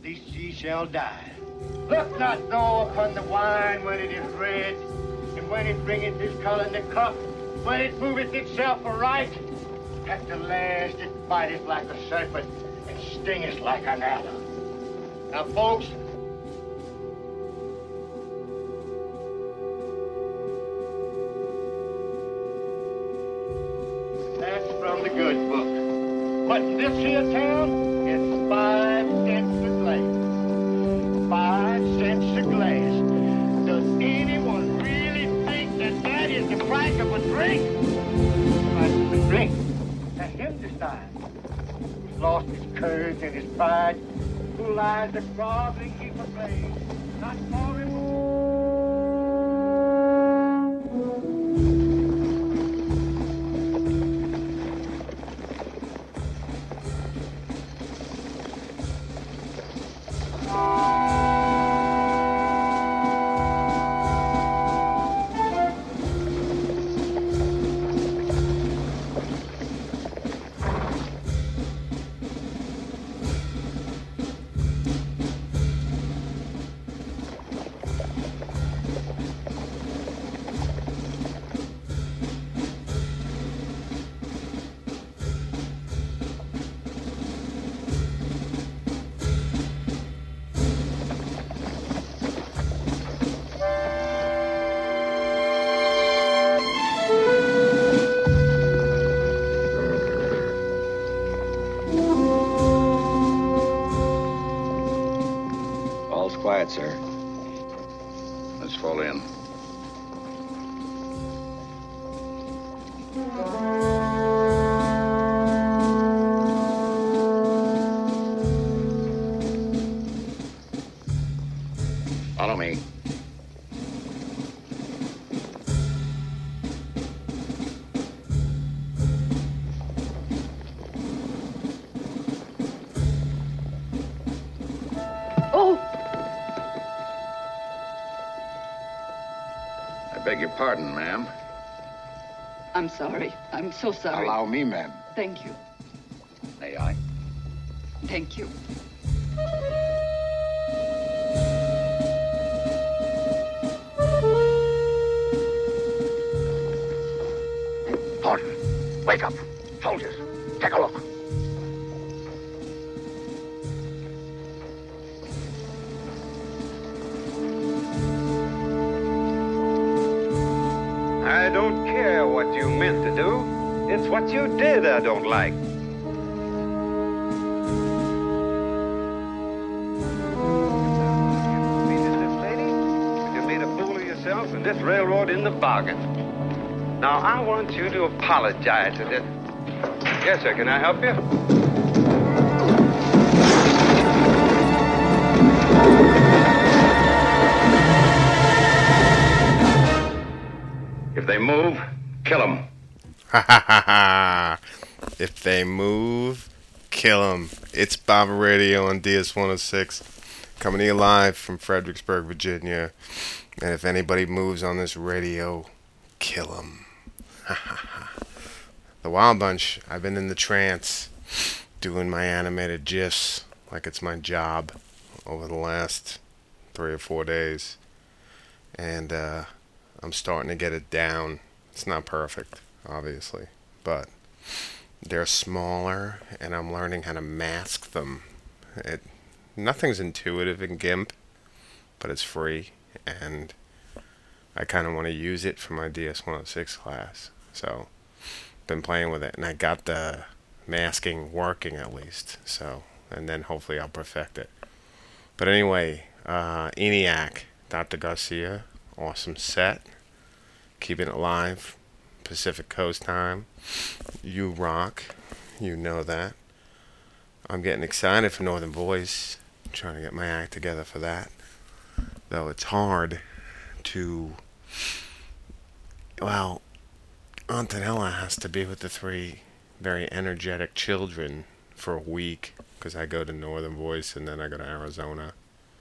least ye shall die. Look not though upon the wine when it is red, and when it bringeth his color in the cup, when it moveth itself aright. At the last it biteth like a serpent, and stingeth like an adder. Now, folks, that's from the good book. But in this here town, it's 5 cents a glass. 5 cents a glass. Does anyone really think that that is the price of a drink? The price of a drink. Let him decide. Who's lost his courage and his pride, who lies a groveling heap of blame, not for him. Quiet, sir. Let's fall in. Follow me. I beg your pardon, ma'am. I'm sorry. I'm so sorry. Allow me, ma'am. Thank you. May I? Thank you. Thornton, wake up. Soldiers, take a look. I don't care what you meant to do. It's what you did I don't like. You made a fool of yourself and this railroad in the bargain. Now, I want you to apologize to this. Yes, sir. Can I help you? If they move, kill them. Ha ha ha ha. If they move, kill them. It's Baba Radio on DS106. Coming to you live from Fredericksburg, Virginia. And if anybody moves on this radio, kill them. Ha ha ha. The Wild Bunch, I've been in the trance doing my animated GIFs like it's my job over the last 3 or 4 days. And, I'm starting to get it down. It's not perfect, obviously, but they're smaller, and I'm learning how to mask them. Nothing's intuitive in GIMP, but it's free, and I kind of want to use it for my DS106 class. So, been playing with it, and I got the masking working at least. So, and then hopefully I'll perfect it. But anyway, ENIAC, Dr. Garcia. Awesome set. Keeping it live. Pacific Coast time. You rock. You know that. I'm getting excited for Northern Voice. I'm trying to get my act together for that. Though it's hard to... Well, Antonella has to be with the 3 very energetic children for a week. Because I go to Northern Voice and then I go to Arizona.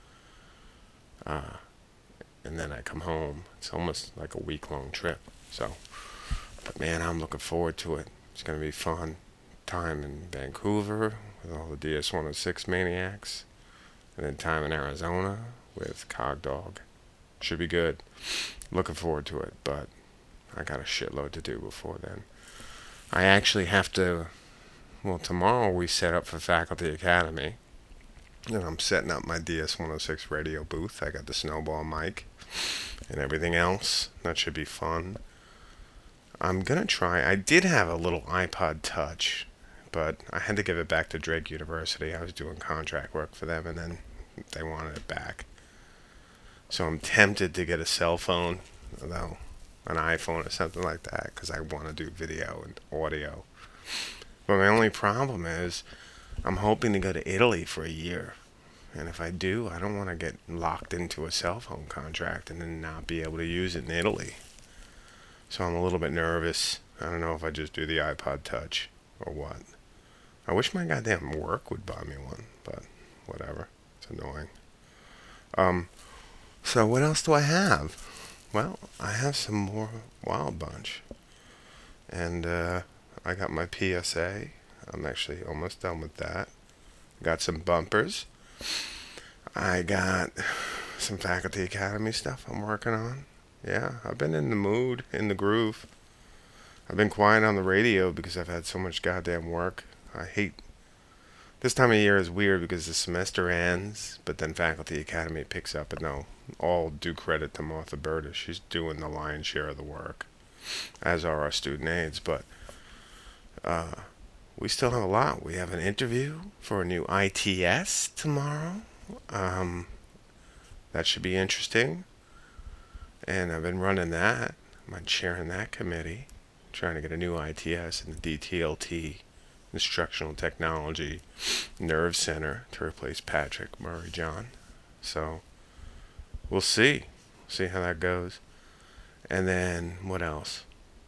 And then I come home. It's almost like a week-long trip. So, but man, I'm looking forward to it. It's going to be fun time in Vancouver with all the DS106 maniacs. and then time in Arizona with Cog Dog. Should be good. Looking forward to it, but I got a shitload to do before then. I actually have to, well, tomorrow we set up for Faculty Academy, and I'm setting up my DS106 radio booth. I got the Snowball mic and everything else. That should be fun. I'm gonna try, I did have a little iPod Touch, but I had to give it back to Drake University. I was doing contract work for them, and then they wanted it back. So I'm tempted to get a cell phone, though, an iPhone or something like that, because I want to do video and audio. But my only problem is I'm hoping to go to Italy for a year. And if I do, I don't want to get locked into a cell phone contract and then not be able to use it in Italy. So I'm a little bit nervous. I don't know if I just do the iPod Touch or what. I wish my goddamn work would buy me one, but whatever. It's annoying. So what else do I have? Well, I have some more Wild Bunch. And I got my PSA. I'm actually almost done with that. Got some bumpers. I got some Faculty Academy stuff I'm working on. Yeah, I've been in the mood, in the groove. I've been quiet on the radio because I've had so much goddamn work. I hate... This time of year is weird because the semester ends, but then Faculty Academy picks up, and no, all due credit to Martha Burda. She's doing the lion's share of the work, as are our student aides, but we still have a lot. We have an interview for a new ITS tomorrow. That should be interesting. And I've been running that. I'm chairing that committee, trying to get a new ITS in the DTLT, Instructional Technology Nerve Center, to replace Patrick Murray John. So we'll see. See how that goes. And then what else?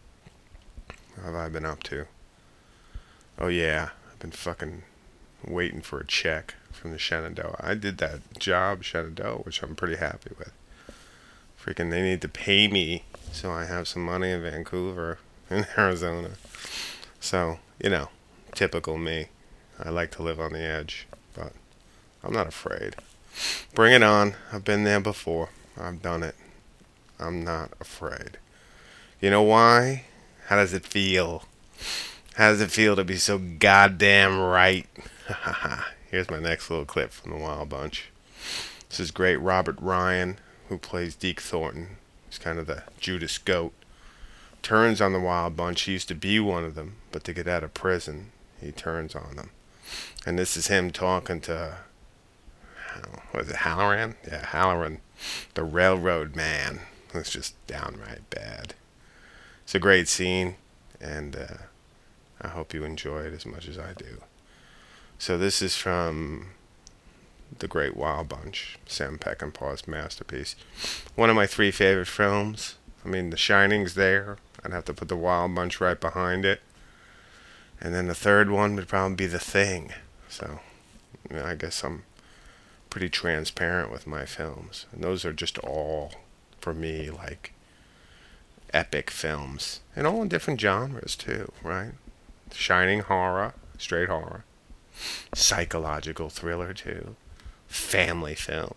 What have I been up to? Oh yeah, I've been fucking waiting for a check from the Shenandoah. I did that job, Shenandoah, which I'm pretty happy with. Freaking, they need to pay me so I have some money in Vancouver, in Arizona. So, you know, typical me. I like to live on the edge, but I'm not afraid. Bring it on. I've been there before. I've done it. I'm not afraid. You know why? How does it feel? How does it feel to be so goddamn right? Here's my next little clip from the Wild Bunch. This is great. Robert Ryan, who plays Deke Thornton. He's kind of the Judas Goat. Turns on the Wild Bunch. He used to be one of them, but to get out of prison, he turns on them. And this is him talking to, what is it, Halloran? Yeah, Halloran, the railroad man. It's just downright bad. It's a great scene, and I hope you enjoy it as much as I do. So this is from The Great Wild Bunch, Sam Peckinpah's masterpiece. One of my 3 favorite films. I mean, The Shining's there. I'd have to put The Wild Bunch right behind it. And then the third one would probably be The Thing. So, you know, I guess I'm pretty transparent with my films. And those are just all, for me, like, epic films. And all in different genres, too, right? Shining horror, straight horror. Psychological thriller, too. Family film.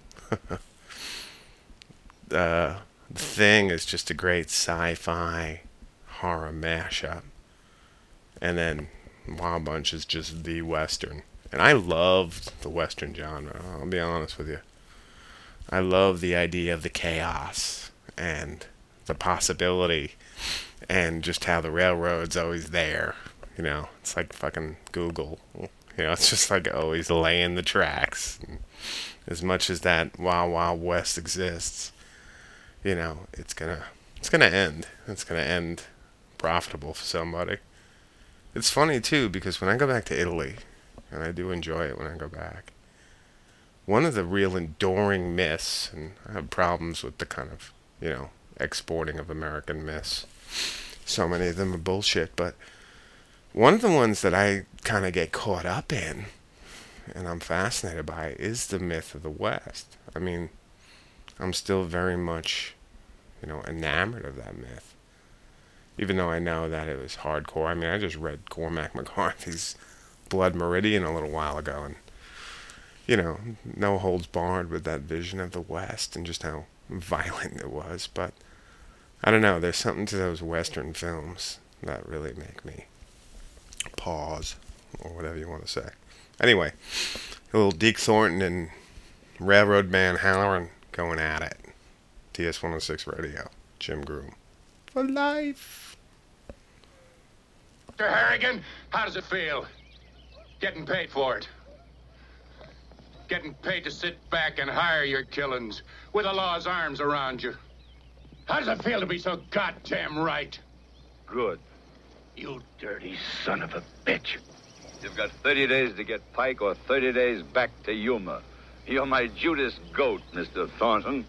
The Thing is just a great sci-fi horror mashup. And then Wild Bunch is just the Western. And I loved the Western genre, I'll be honest with you. I love the idea of the chaos and the possibility and just how the railroad's always there. You know, it's like fucking Google. You know, it's just like always laying the tracks. And as much as that Wild Wild West exists, you know, it's gonna end. It's gonna end profitable for somebody. It's funny too, because when I go back to Italy, and I do enjoy it when I go back, one of the real enduring myths, and I have problems with the kind of, you know, exporting of American myths. So many of them are bullshit, but one of the ones that I kind of get caught up in, and I'm fascinated by, is the myth of the West. I mean, I'm still very much, you know, enamored of that myth. Even though I know that it was hardcore. I mean, I just read Cormac McCarthy's Blood Meridian a little while ago, and no holds barred with that vision of the West and just how violent it was. But I don't know, there's something to those Western films that really make me pause, or whatever you want to say. Anyway, a little Deke Thornton and Railroad Man Halloran going at it. DS106 Radio. Jim Groom. For life. Mr. Harrigan, how does it feel? Getting paid for it. Getting paid to sit back and hire your killings with the law's arms around you. How does it feel to be so goddamn right? Good. You dirty son of a bitch. You've got 30 days to get Pike or 30 days back to Yuma. You're my Judas goat, Mr. Thornton.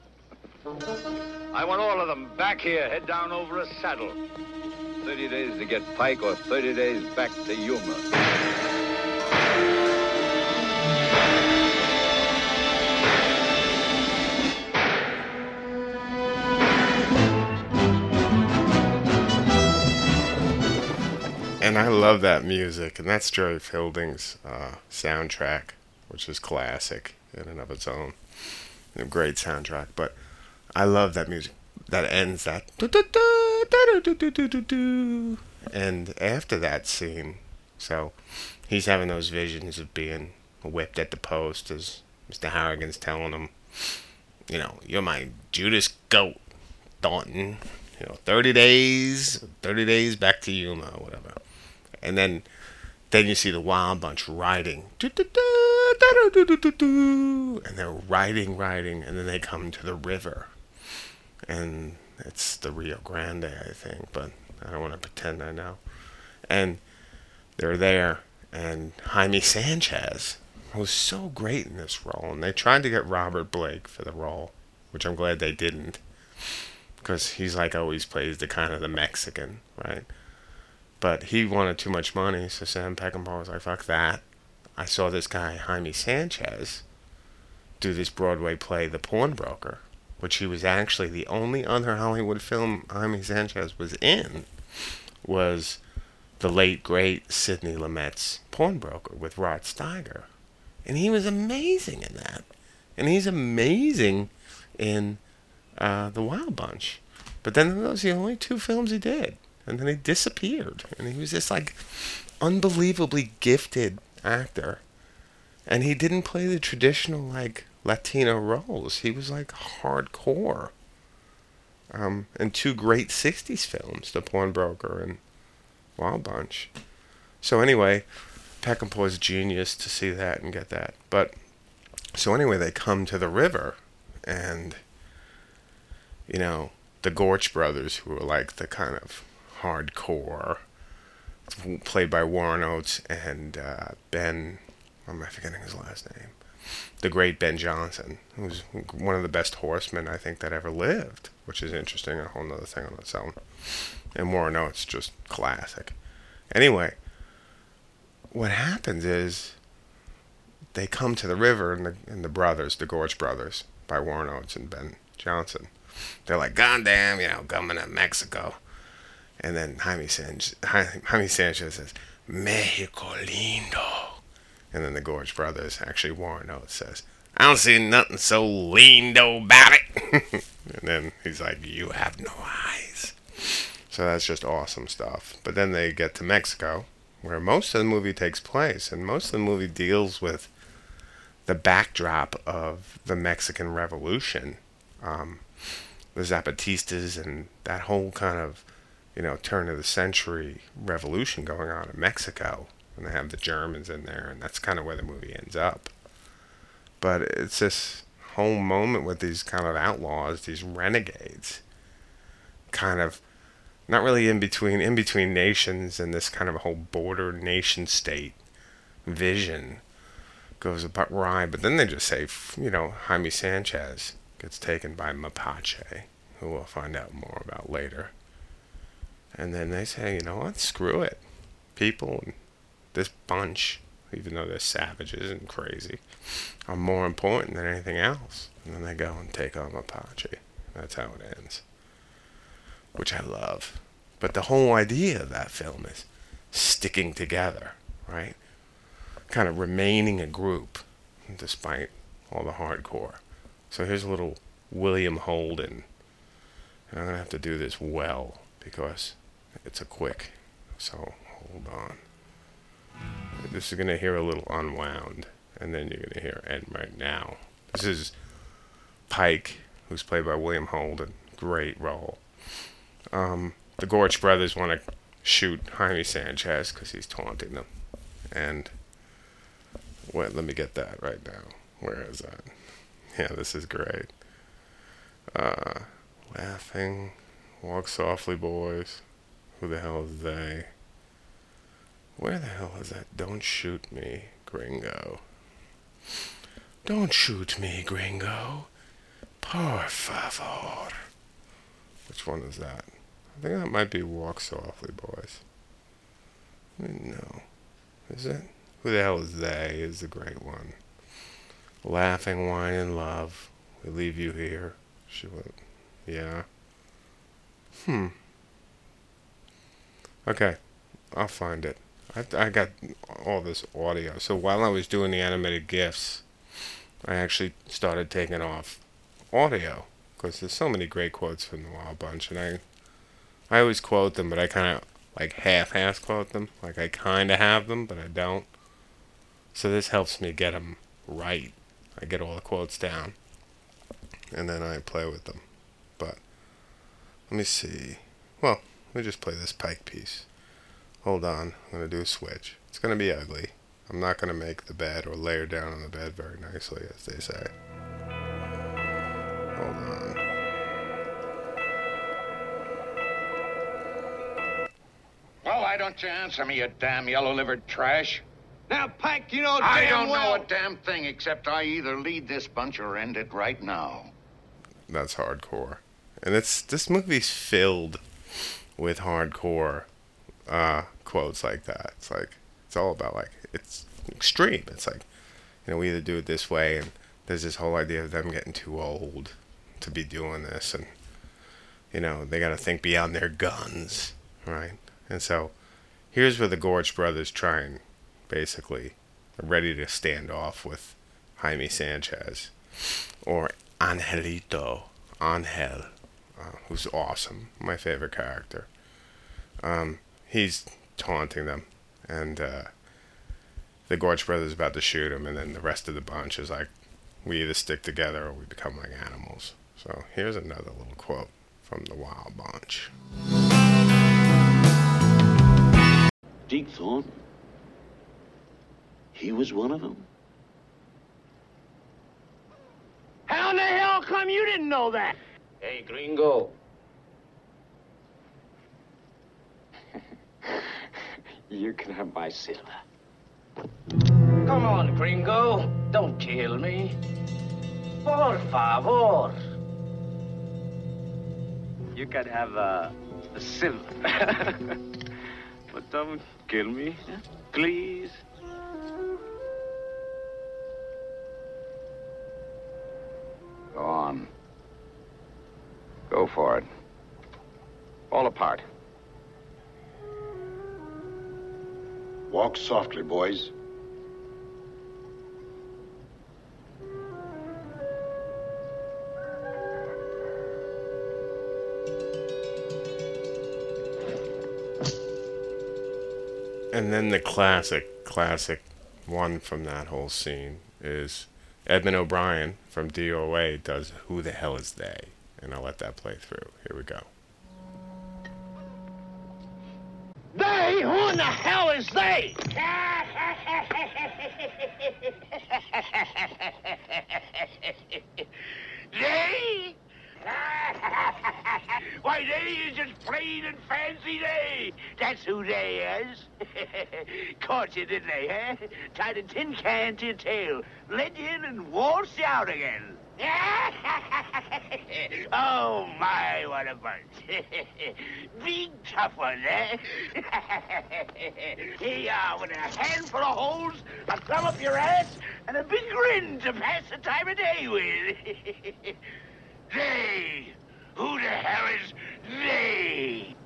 I want all of them back here, head down over a saddle. 30 days to get Pike or 30 days back to Yuma. And I love that music, and that's Jerry Fielding's soundtrack, which is classic in and of its own. A great soundtrack, but I love that music that ends that. And after that scene, so he's having those visions of being whipped at the post as Mr. Harrigan's telling him, you're my Judas goat, Thornton. 30 days back to Yuma, or whatever. And then you see the Wild Bunch riding. And they're riding, and then they come to the river. And it's the Rio Grande, I think, but I don't want to pretend I know. And they're there, and Jaime Sanchez was so great in this role. And they tried to get Robert Blake for the role, which I'm glad they didn't. Because he's always plays the kind of the Mexican, right? But he wanted too much money, so Sam Peckinpah was like, fuck that. I saw this guy, Jaime Sanchez, do this Broadway play, The Pawnbroker, which he was actually the only other Hollywood film Jaime Sanchez was in, was the late, great Sidney Lumet's Pawnbroker with Rod Steiger. And he was amazing in that. And he's amazing in The Wild Bunch. But then those are the only two films he did. And then he disappeared. And he was this, unbelievably gifted actor. And he didn't play the traditional, Latino roles. He was, hardcore. And two great 60s films, The Pawnbroker and Wild Bunch. So anyway, Peckinpah's genius to see that and get that. But, so anyway, they come to the river. And, the Gorch brothers, who were, the kind of hardcore, played by Warren Oates and Ben, am I forgetting his last name? The great Ben Johnson, who's one of the best horsemen I think that ever lived, which is interesting, a whole nother thing on its own. And Warren Oates, just classic. Anyway, what happens is they come to the river, and the brothers, the Gorch brothers, by Warren Oates and Ben Johnson, they're like, goddamn, coming to Mexico. And then Jaime Sanchez says, Mexico lindo. And then the Gorge brothers, actually Warren Oates, says, I don't see nothing so lindo about it. And then he's like, you have no eyes. So that's just awesome stuff. But then they get to Mexico, where most of the movie takes place. And most of the movie deals with the backdrop of the Mexican Revolution. The Zapatistas and that whole kind of turn of the century revolution going on in Mexico. And they have the Germans in there, and that's kind of where the movie ends up. But it's this whole moment with these kind of outlaws, these renegades, kind of not really in between nations, and this kind of a whole border nation state vision goes awry. But then they just say, Jaime Sanchez gets taken by Mapache, who we'll find out more about later. And then they say, what, screw it. People and this bunch, even though they're savages and crazy, are more important than anything else. And then they go and take on Mapache. That's how it ends. Which I love. But the whole idea of that film is sticking together, right? Kind of remaining a group. despite all the hardcore. So here's a little William Holden. And I'm going to have to do this well because it's a quick. So hold on. This is going to hear a little unwound. And then you're going to hear End right now. This is Pike, who's played by William Holden. Great role. The Gorch brothers want to shoot Jaime Sanchez because he's taunting them. And wait, let me get that right now. Where is that? Yeah, this is great. Laughing. Walk softly, boys. Who the hell is they? Where the hell is that? Don't shoot me, gringo. Don't shoot me, gringo. Por favor. Which one is that? I think that might be Walk Softly, Boys. No. Is it? Who the hell is they is the great one. Laughing, wine, and love. We leave you here. She went, yeah. Okay. I'll find it. I got all this audio. So while I was doing the animated GIFs, I actually started taking off audio. Because there's so many great quotes from the Wild Bunch. And I always quote them, but I kind of like half-ass quote them. Like I kind of have them, but I don't. So this helps me get them right. I get all the quotes down. And then I play with them. But let me see. Well, let me just play this Pike piece. Hold on. I'm going to do a switch. It's going to be ugly. I'm not going to make the bed or layer down on the bed very nicely, as they say. Hold on. Well, why don't you answer me, you damn yellow-livered trash? Now, Pike, you know I damn don't well... know a damn thing except I either lead this bunch or end it right now. That's hardcore. And this movie's filled with hardcore quotes like that. It's like, it's all about, like, it's extreme. It's like, you know, we either do it this way, and there's this whole idea of them getting too old to be doing this, and, you know, they got to think beyond their guns, right? And so, here's where the Gorch brothers try and basically are ready to stand off with Jaime Sanchez, or Angelito, Angel, who's awesome, my favorite character. He's taunting them, and the Gorch brothers about to shoot him, and then the rest of the bunch is like, we either stick together or we become like animals. So here's another little quote from the Wild Bunch. Deke Thornton. He was one of them. How in the hell come you didn't know that? Hey, gringo. You can have my silver. Come on, gringo. Don't kill me. Por favor. You can have the silver. But don't kill me, please. Go on. Go for it. Fall apart. Walk softly, boys. And then the classic one from that whole scene is Edmund O'Brien from DOA does Who the Hell Is They? And I'll let that play through. Here we go. They? Who in the hell is they? They? Why, they is just plain and fancy they. That's who they is. Caught you, didn't they, eh? Tied a tin can to your tail, led you in and waltzed you out again. Oh, my, what a bunch. Big tough one, eh? Here you are with a handful of holes, a thumb up your ass, and a big grin to pass the time of day with. They! Who the hell is they?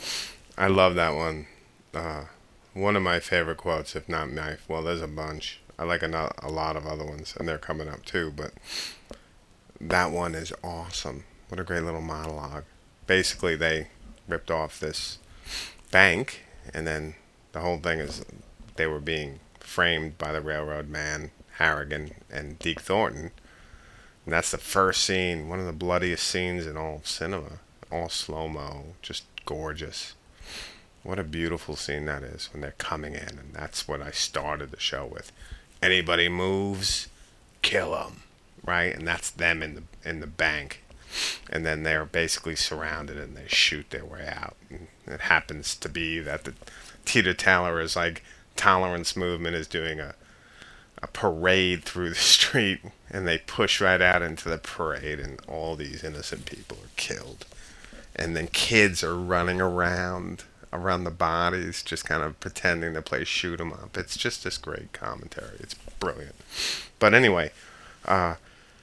I love that one. One of my favorite quotes, if not my, well, there's a bunch. I like a lot of other ones, and they're coming up too. But that one is awesome. What a great little monologue. Basically, they ripped off this bank, and then the whole thing is they were being framed by the railroad man, Harrigan, and Deke Thornton. And that's the first scene, one of the bloodiest scenes in all of cinema. All slow-mo, just gorgeous. What a beautiful scene that is when they're coming in, and that's what I started the show with. Anybody moves, kill them, right? And that's them in the bank. And then they're basically surrounded and they shoot their way out. And it happens to be that the Teeter Toller is like tolerance movement is doing a parade through the street, and they push right out into the parade, and all these innocent people are killed. And then kids are running around the bodies, just kind of pretending to play shoot 'em up. It's just this great commentary. It's brilliant. But anyway, that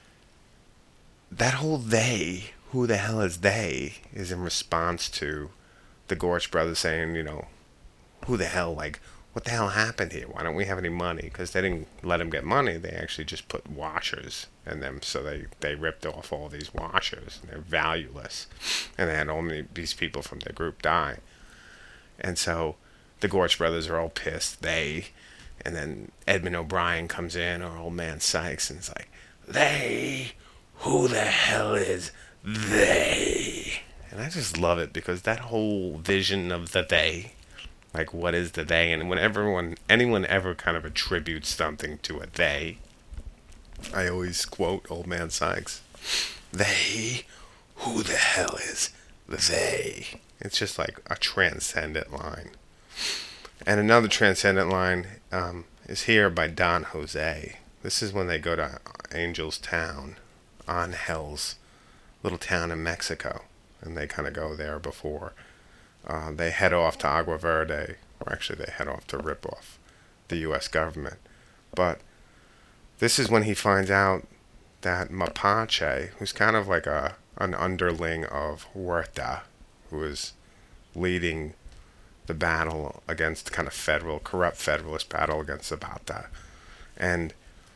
whole they, who the hell is they, is in response to the Gorch brothers saying, who the hell, like, what the hell happened here? Why don't we have any money? Because they didn't let them get money. They actually just put washers in them. So they ripped off all these washers. And they're valueless. And they had only these people from their group die. And so the Gorch brothers are all pissed. And then Edmund O'Brien comes in, or Old Man Sykes, and it's like, they? Who the hell is they? And I just love it because that whole vision of the they, like, what is the they? And when anyone ever kind of attributes something to a they, I always quote Old Man Sykes. They? Who the hell is they? It's just like a transcendent line. And another transcendent line is here by Don Jose. This is when they go to Angel's Town, Angel's little town in Mexico. And they kind of go there before they head off to Agua Verde, or actually they head off to rip off the U.S. government. But this is when he finds out that Mapache, who's kind of like an underling of Huerta, who is leading the battle against kind of corrupt federalist battle against Zapata. And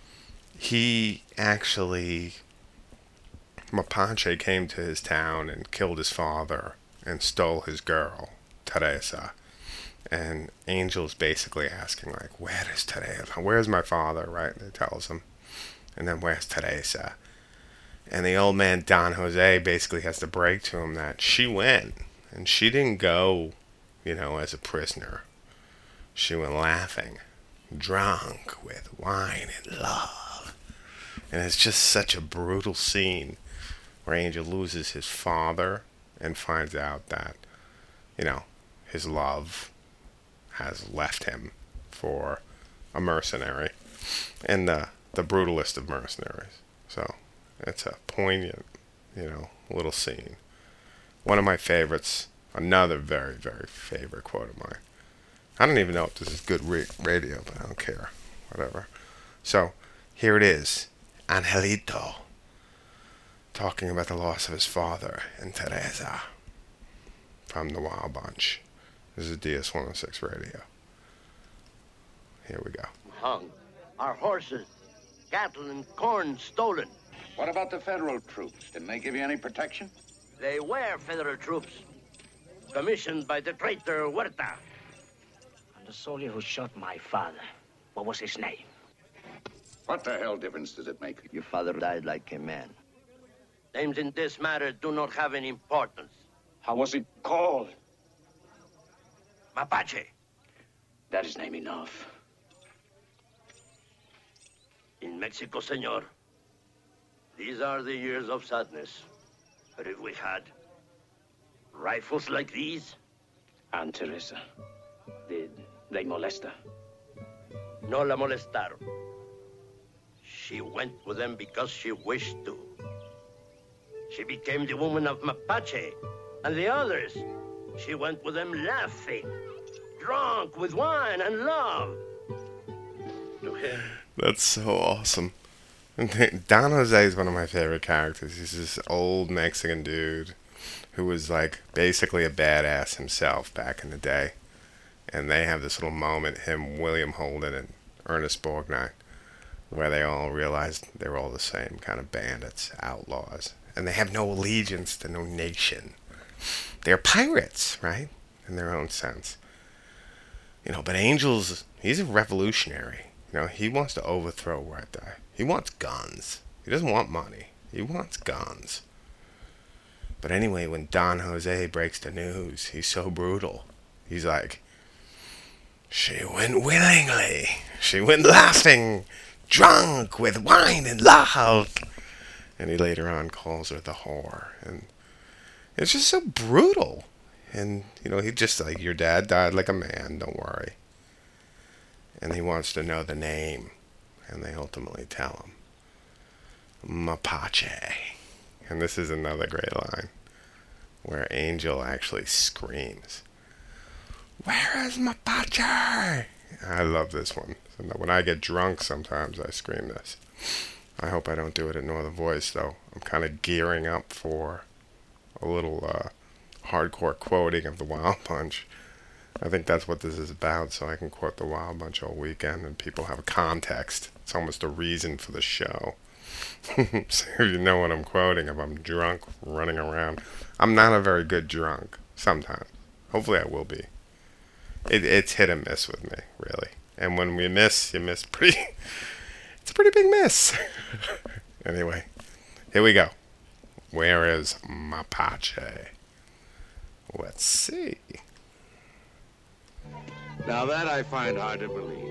Mapache came to his town and killed his father and stole his girl, Teresa. And Angel's basically asking, like, where is Teresa? Where's my father, right? And he tells him. And then, where's Teresa? And the old man, Don Jose, basically has to break to him that she went. And she didn't go, as a prisoner. She went laughing, drunk with wine and love. And it's just such a brutal scene where Angel loses his father and finds out that, his love has left him for a mercenary, and the brutalest of mercenaries. So it's a poignant, little scene. One of my favorites, another very, very favorite quote of mine. I don't even know if this is good radio, but I don't care. Whatever. So here it is. Angelito talking about the loss of his father and Teresa from the Wild Bunch. This is DS-106 radio. Here we go. Hung. Our horses, cattle, and corn stolen. What about the federal troops? Didn't they give you any protection? They were federal troops, commissioned by the traitor Huerta. And the soldier who shot my father, what was his name? What the hell difference does it make? Your father died like a man. Names in this matter do not have any importance. How was it called? Mapache. That is name enough. In Mexico, senor, these are the years of sadness. But if we had rifles like these... And Teresa, did they molest her? No la molestaron. She went with them because she wished to. She became the woman of Mapache. And the others, she went with them laughing, drunk with wine and love. To him. That's so awesome. Don Jose is one of my favorite characters. He's this old Mexican dude who was like basically a badass himself back in the day. And they have this little moment, him, William Holden, and Ernest Borgnine, where they all realized they were all the same kind of bandits, outlaws, and they have no allegiance to no nation. They're pirates, right? In their own sense. But Angel's, he's a revolutionary. He wants to overthrow Huerta. He wants guns. He doesn't want money. He wants guns. But anyway, when Don Jose breaks the news, he's so brutal. He's like, she went willingly. She went laughing, drunk with wine and love. And he later on calls her the whore. And it's just so brutal. And, he just like, your dad died like a man, don't worry. And he wants to know the name. And they ultimately tell him. Mapache. And this is another great line. Where Angel actually screams. Where is Mapache? I love this one. So when I get drunk sometimes I scream this. I hope I don't do it in Northern Voice though. I'm kind of gearing up for a little hardcore quoting of the Wild Bunch. I think that's what this is about, so I can quote the Wild Bunch all weekend and people have a context. It's almost a reason for the show. So you know what I'm quoting if I'm drunk running around. I'm not a very good drunk sometimes. Hopefully I will be. It's hit and miss with me, really. And when we miss, you miss pretty... It's a pretty big miss. Anyway, here we go. Where is Mapache? Let's see. Now that I find hard to believe.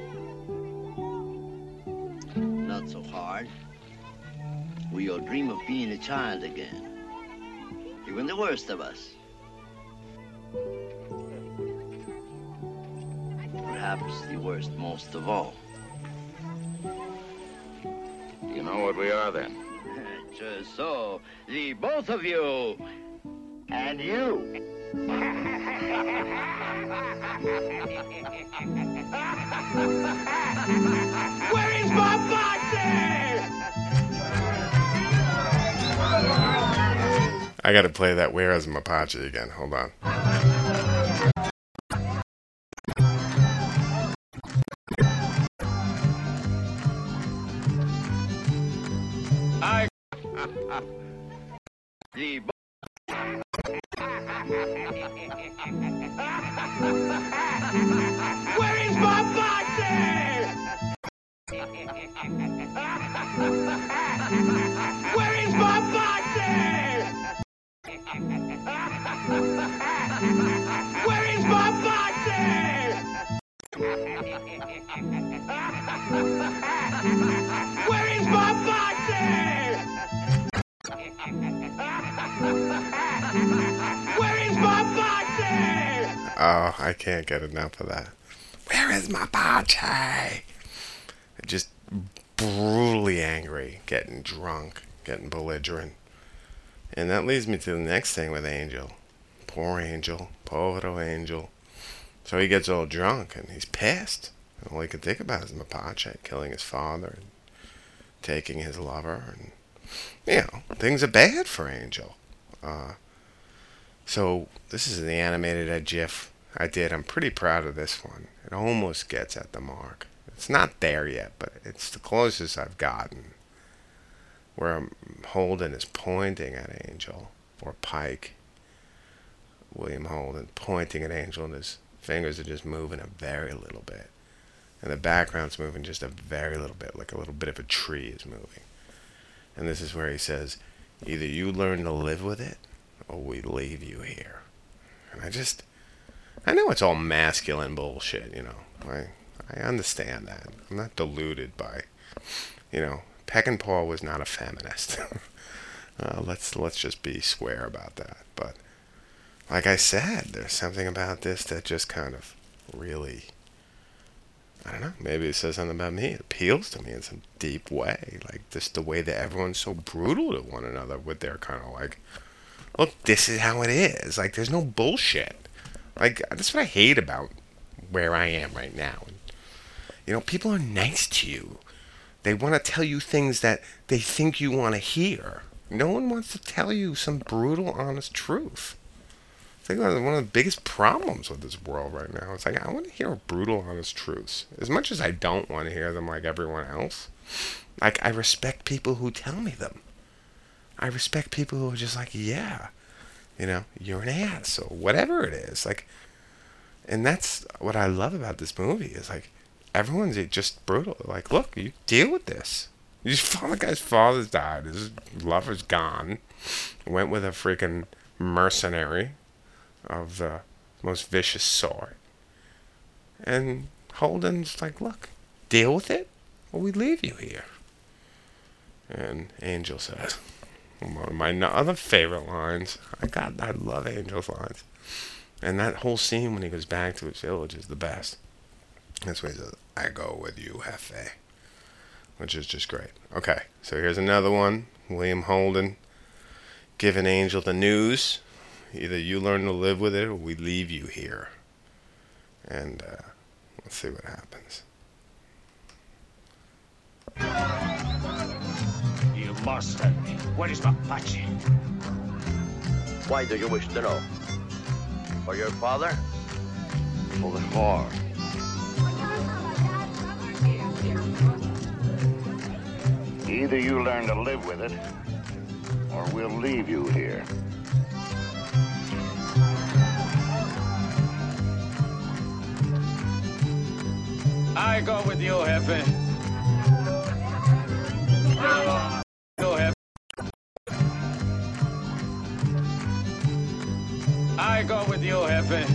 Not so hard. We all dream of being a child again. Even the worst of us. Perhaps the worst most of all. You know what we are then? Just so. The both of you. And you. Where is Mapache? I gotta play that Where is Mapache again. Hold on. The Where is Mapache? Where is Mapache? Where is Mapache? Where is Mapache? Where is Mapache? Oh, I can't get enough of that. Where is Mapache? Just brutally angry, getting drunk, getting belligerent. And that leads me to the next thing with Angel. Poor Angel. Poor Angel. So he gets all drunk and he's pissed. And all he can think about is Mapache killing his father and taking his lover. And, things are bad for Angel. So this is the animated GIF I did. I'm pretty proud of this one. It almost gets at the mark. It's not there yet, but it's the closest I've gotten. Where Holden is pointing at Angel, or Pike, William Holden, pointing at Angel, and his fingers are just moving a very little bit. And the background's moving just a very little bit, like a little bit of a tree is moving. And this is where he says, either you learn to live with it, or we leave you here. And I know it's all masculine bullshit, I understand that. I'm not deluded by, Peckinpah was not a feminist. Let's just be square about that. But like I said, there's something about this that just kind of really, I don't know, maybe it says something about me. It appeals to me in some deep way. Like just the way that everyone's so brutal to one another with their kind of like, look, this is how it is. Like there's no bullshit. Like that's what I hate about where I am right now. People are nice to you. They want to tell you things that they think you want to hear. No one wants to tell you some brutal, honest truth. think one of the biggest problems with this world right now. It's like, I want to hear brutal, honest truths. As much as I don't want to hear them like everyone else. Like, I respect people who tell me them. I respect people who are just like, yeah, you're an ass, or whatever it is. Like, and that's what I love about this movie, is like, everyone's just brutal. Like, look, you deal with this. The guy's father's died. His lover's gone. Went with a freaking mercenary of the most vicious sort. And Holden's like, look, deal with it, or we leave you here. And Angel says, one of my other favorite lines. I love Angel's lines. And that whole scene when he goes back to his village is the best. That's when he says, I go with you, Jefe. Which is just great. Okay, so here's another one. William Holden giving Angel the news. Either you learn to live with it, or we leave you here. And let's see what happens. You must tell me. Where is Mapache? Why do you wish to know? For your father? For the whore? Either you learn to live with it, or we'll leave you here. I go with you, Jefe. Go, Jefe. I go with you, Jefe.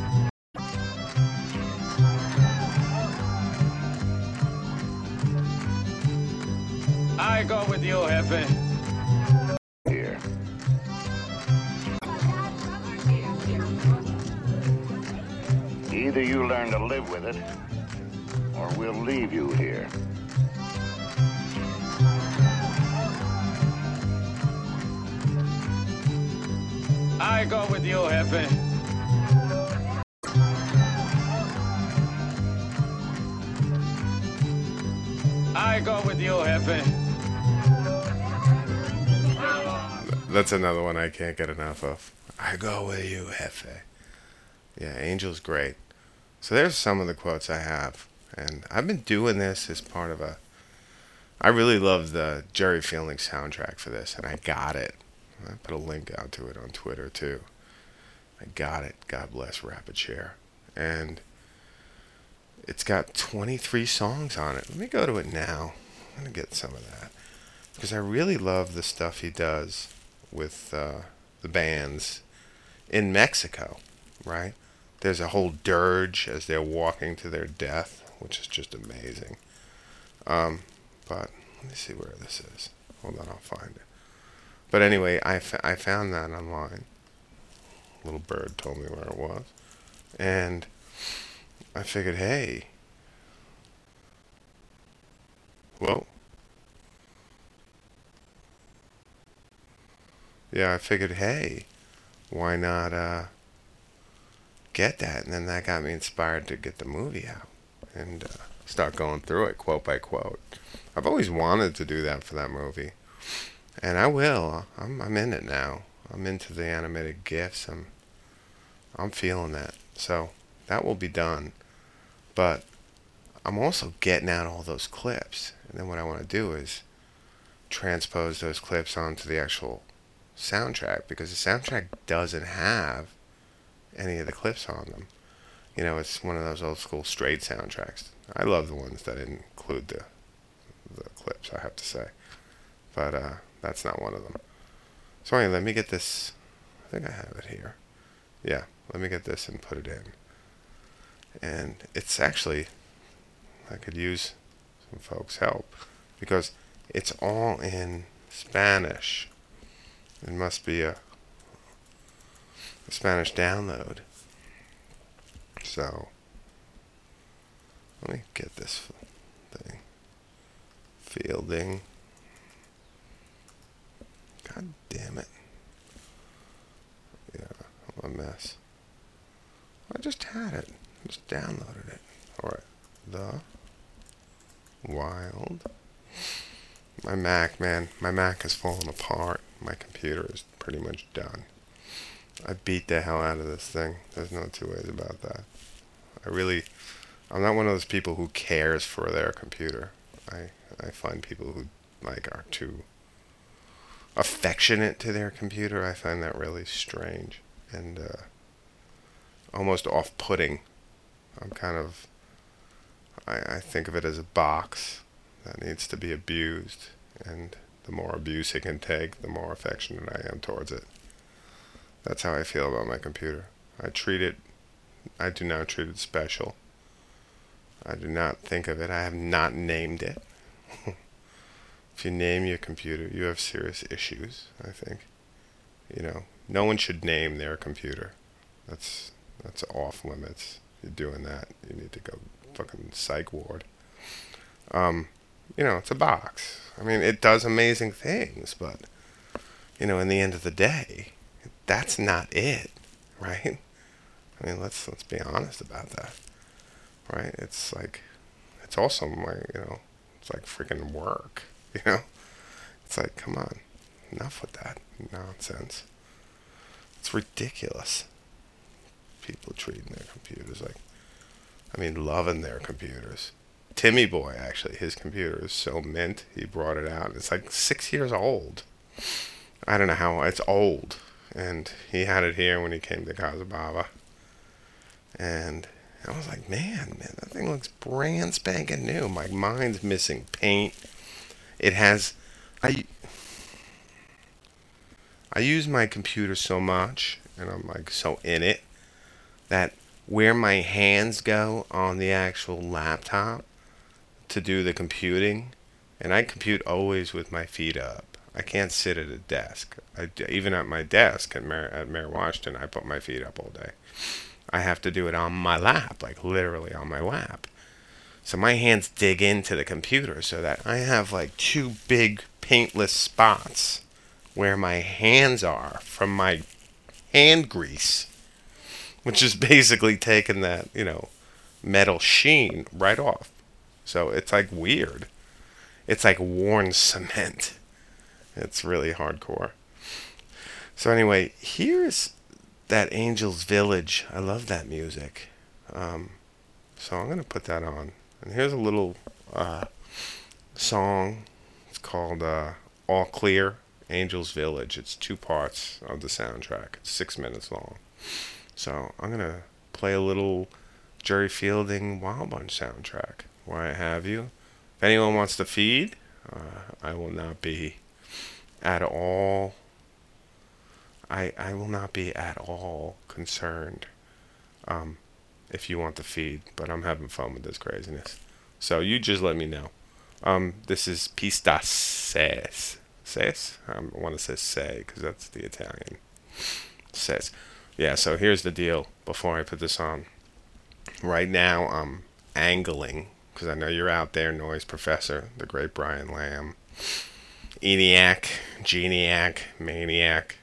I go with you, Jefe. Here. Either you learn to live with it, or we'll leave you here. I go with you, Jefe. I go with you, Jefe. That's another one I can't get enough of. I go with you, Jefe. Yeah, Angel's great. So there's some of the quotes I have. And I've been doing this as part of I really love the Jerry Fielding soundtrack for this, and I got it. I put a link out to it on Twitter, too. I got it. God bless Rapid Share. And it's got 23 songs on it. Let me go to it now. I'm going to get some of that. Because I really love the stuff he does with the bands in Mexico, right? There's a whole dirge as they're walking to their death, which is just amazing. But let me see where this is. Hold on, I'll find it. But anyway, I found that online. Little bird told me where it was. And I figured, hey. Whoa. Yeah, I figured, hey, why not get that? And then that got me inspired to get the movie out and start going through it quote by quote. I've always wanted to do that for that movie, and I will. I'm in it now. I'm into the animated GIFs. I'm feeling that. So that will be done. But I'm also getting out all those clips, and then what I want to do is transpose those clips onto the actual soundtrack, because the soundtrack doesn't have any of the clips on them. You know, it's one of those old school straight soundtracks. I love the ones that include the clips, I have to say. But that's not one of them. So anyway, let me get this. I think I have it here. Yeah, let me get this and put it in. And it's actually, I could use some folks' help, because it's all in Spanish. It must be a Spanish download. So let me get this thing. Fielding. God damn it. Yeah, I'm a mess. I just had it. I just downloaded it. Alright. The Wild. My Mac, man. My Mac has fallen apart. My computer is pretty much done. I beat the hell out of this thing. There's no two ways about that. I'm not one of those people who cares for their computer. I find people who like are too affectionate to their computer. I find that really strange and almost off-putting. I think of it as a box that needs to be abused, and the more abuse it can take, the more affectionate I am towards it. That's how I feel about my computer. I do not treat it special. I do not think of it. I have not named it. If you name your computer, you have serious issues, I think. No one should name their computer. That's off limits. You're doing that, you need to go fucking psych ward. It's a box. I mean, it does amazing things, but, in the end of the day, that's not it, right? I mean, let's be honest about that, right? It's also it's like freaking work, It's like, come on, enough with that nonsense. It's ridiculous. People treating their computers loving their computers. Timmy Boy, actually, his computer is so mint, he brought it out. It's like 6 years old. I don't know how, it's old. And he had it here when he came to Casa Bava. And I was like, man, that thing looks brand spanking new. My mind's missing paint. It has, I use my computer so much, and I'm like so in it, that where my hands go on the actual laptop to do the computing, and I compute always with my feet up. I can't sit at a desk. Even at my desk at Mayor Washington, I put my feet up all day. I have to do it on my lap, like literally on my lap. So my hands dig into the computer so that I have like two big paintless spots where my hands are from my hand grease, which is basically taking that, metal sheen right off. So it's like weird. It's like worn cement. It's really hardcore. So anyway, here's that Angel's Village. I love that music. So I'm going to put that on. And here's a little song. It's called All Clear, Angel's Village. It's 2 parts of the soundtrack. It's 6 minutes long. So I'm going to play a little Jerry Fielding Wild Bunch soundtrack. Why I Have You. If anyone wants to feed, I will not be at all. I will not be at all concerned if you want the feed, but I'm having fun with this craziness. So you just let me know. This is Pistas Ses. Ses? I want to say say because that's the Italian. Ses. Yeah, so here's the deal before I put this on. Right now I'm angling because I know you're out there, Noise Professor, the great Brian Lamb, ENIAC, Geniac, Maniac.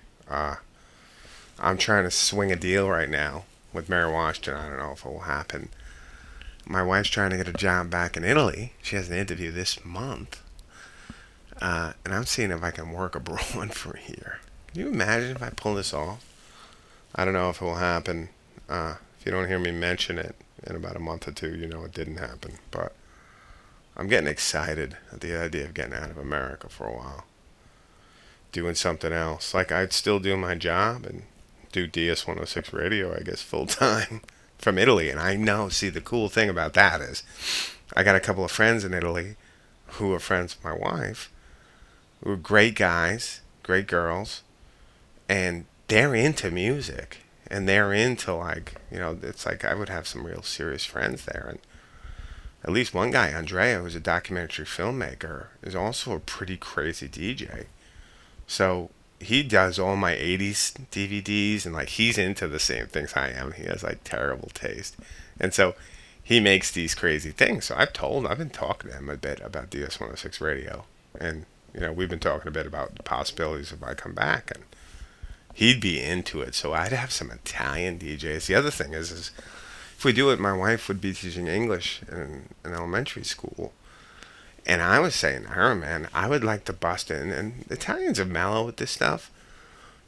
I'm trying to swing a deal right now with Mayor Washington. I don't know if it will happen. My wife's trying to get a job back in Italy. She has an interview this month. And I'm seeing if I can work abroad for a year. Can you imagine if I pull this off? I don't know if it will happen. If you don't hear me mention it in about a month or two, you know it didn't happen. But I'm getting excited at the idea of getting out of America for a while. Doing something else. Like, I'd still do my job and do DS106 radio, I guess, full time from Italy. And I know, see, the cool thing about that is I got a couple of friends in Italy who are friends with my wife, who are great guys, great girls, and they're into music. And they're into, like, it's like I would have some real serious friends there. And at least one guy, Andrea, who's a documentary filmmaker, is also a pretty crazy DJ. So he does all my 80s DVDs, and like he's into the same things I am. He has like terrible taste. And so he makes these crazy things. So I've been talking to him a bit about DS106 radio. And, we've been talking a bit about the possibilities if I come back. And he'd be into it. So I'd have some Italian DJs. The other thing is if we do it, my wife would be teaching English in an elementary school. And I was saying to her, man, I would like to bust in. And Italians are mellow with this stuff.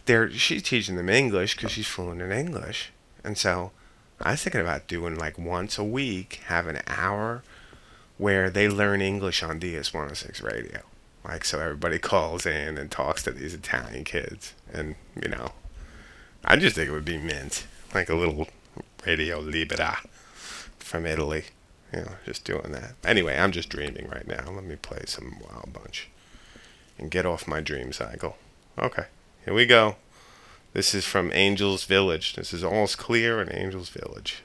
she's teaching them English because she's fluent in English. And so I was thinking about doing like once a week, have an hour where they learn English on DS106 radio. Like, so everybody calls in and talks to these Italian kids. And, you know, I just think it would be mint. Like a little Radio Libera from Italy. You know, just doing that. Anyway, I'm just dreaming right now. Let me play some Wild Bunch and get off my dream cycle. Okay, here we go. This is from Angel's Village. This is All's Clear in Angel's Village.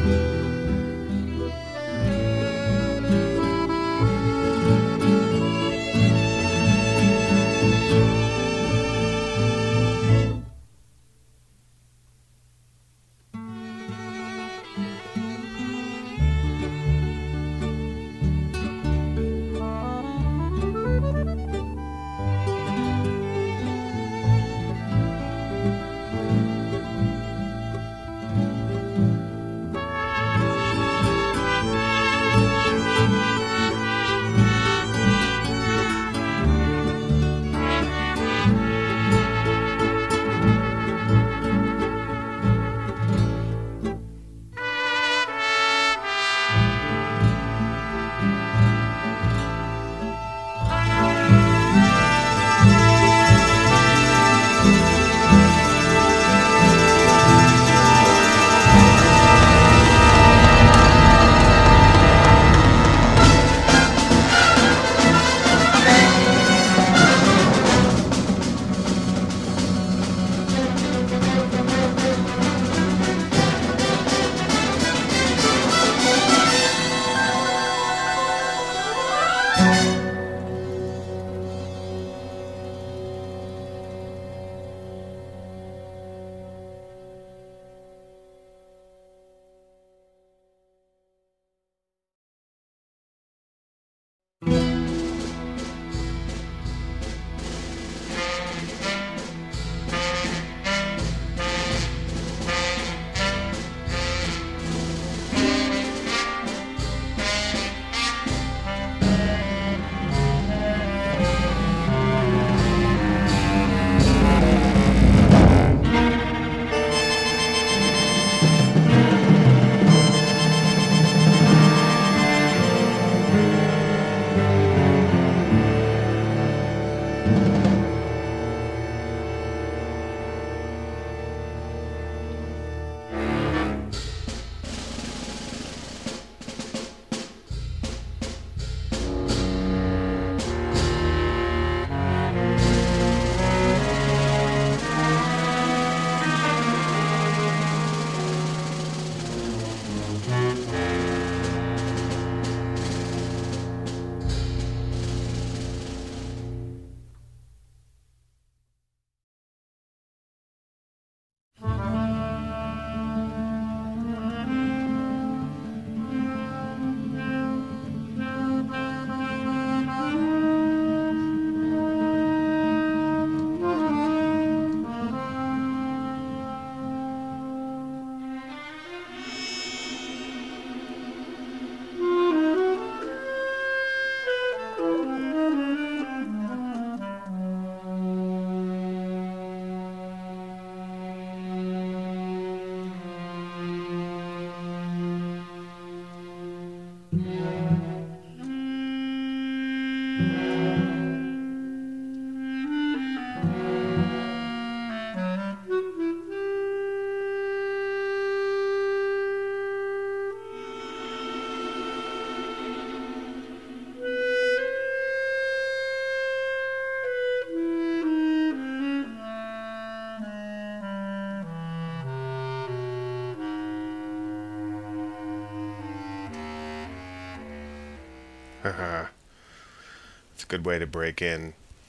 It's a good way to break in.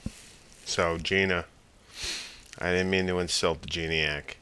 So, Gina, I didn't mean to insult the Geniac.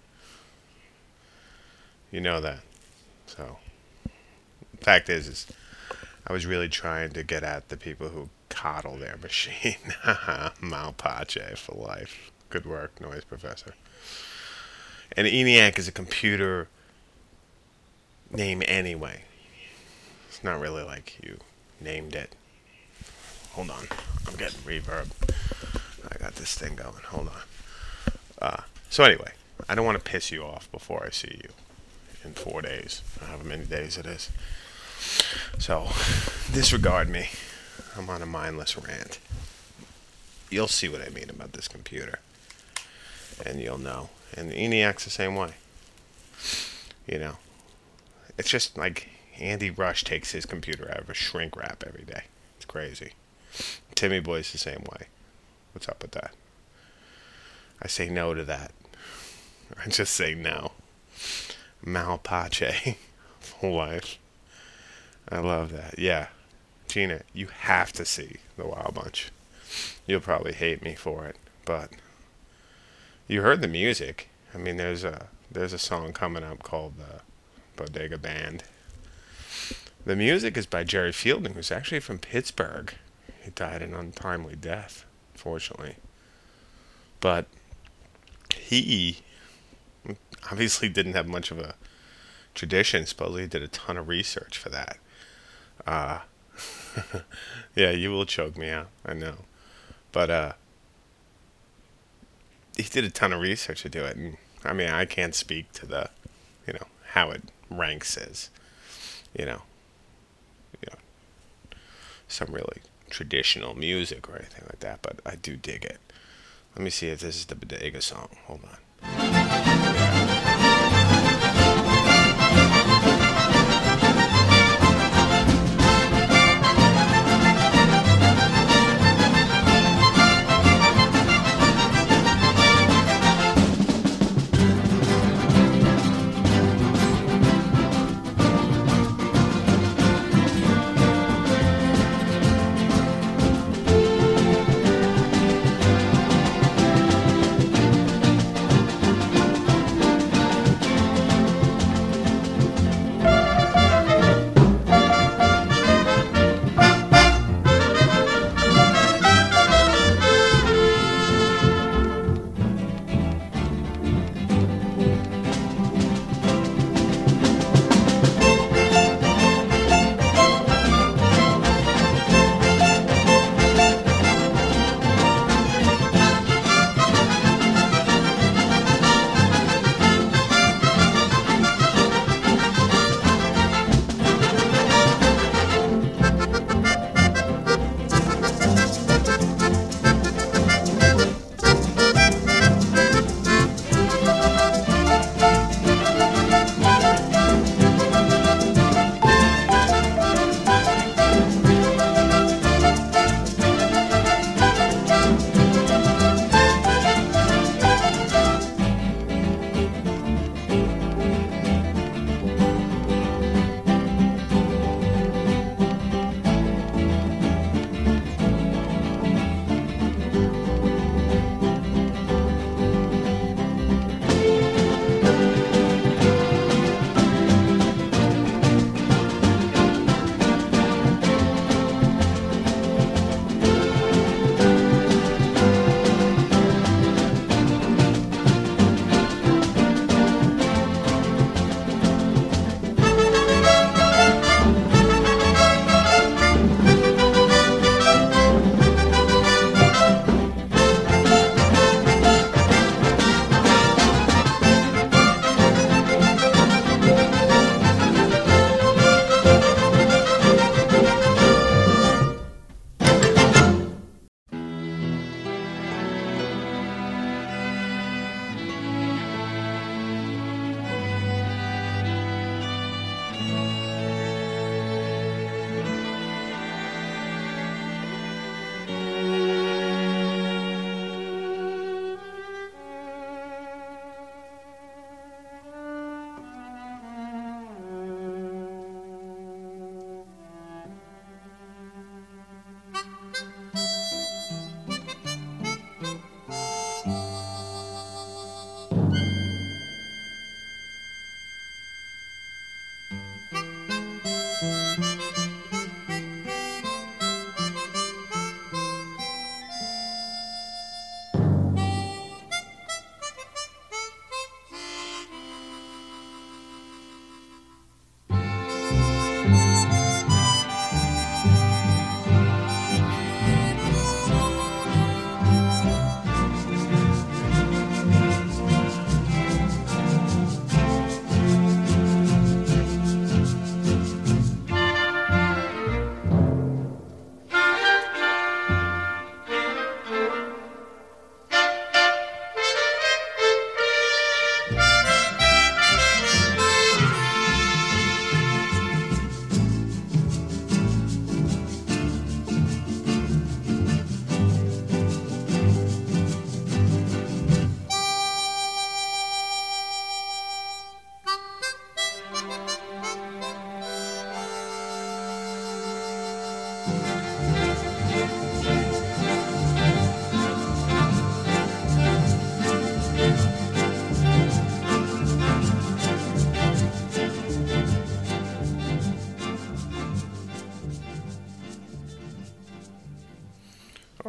You know that. So, fact is I was really trying to get at the people who coddle their machine. Malpace for life. Good work, Noise Professor. An ENIAC is a computer name anyway. It's not really like you named it. Hold on. I'm getting reverb. I got this thing going. Hold on. So anyway, I don't want to piss you off before I see you in 4 days. However many days it is. So, disregard me. I'm on a mindless rant. You'll see what I mean about this computer. And you'll know. And the ENIAC's the same way. You know. It's just like Andy Rush takes his computer out of a shrink wrap every day. It's crazy. Timmy Boy's the same way. What's up with that? I say no to that. I just say no. Malpace life. I love that. Yeah. Gina, you have to see The Wild Bunch. You'll probably hate me for it, but you heard the music. I mean, there's a song coming up called Bodega Band. The music is by Jerry Fielding, who's actually from Pittsburgh. He died an untimely death, fortunately. But he obviously didn't have much of a tradition. Supposedly he did a ton of research for that. Yeah, you will choke me out, I know. But he did a ton of research to do it. And I mean, I can't speak to the, how it ranks as, some really traditional music or anything like that, but I do dig it. Let me see if this is the Bodega song. Hold on.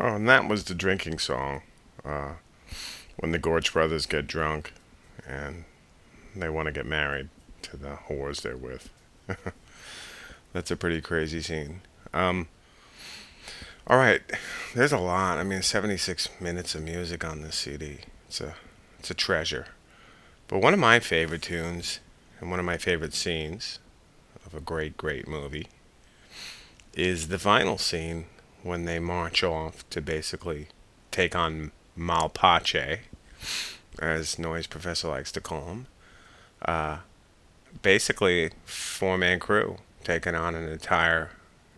Oh, and that was the drinking song. When the Gorge brothers get drunk and they want to get married to the whores they're with. That's a pretty crazy scene. All right, there's a lot. I mean, 76 minutes of music on this CD. It's a treasure. But one of my favorite tunes and one of my favorite scenes of a great, great movie is the final scene when they march off to basically take on Malpache, as Noise Professor likes to call him. Basically, four-man crew taking on an entire,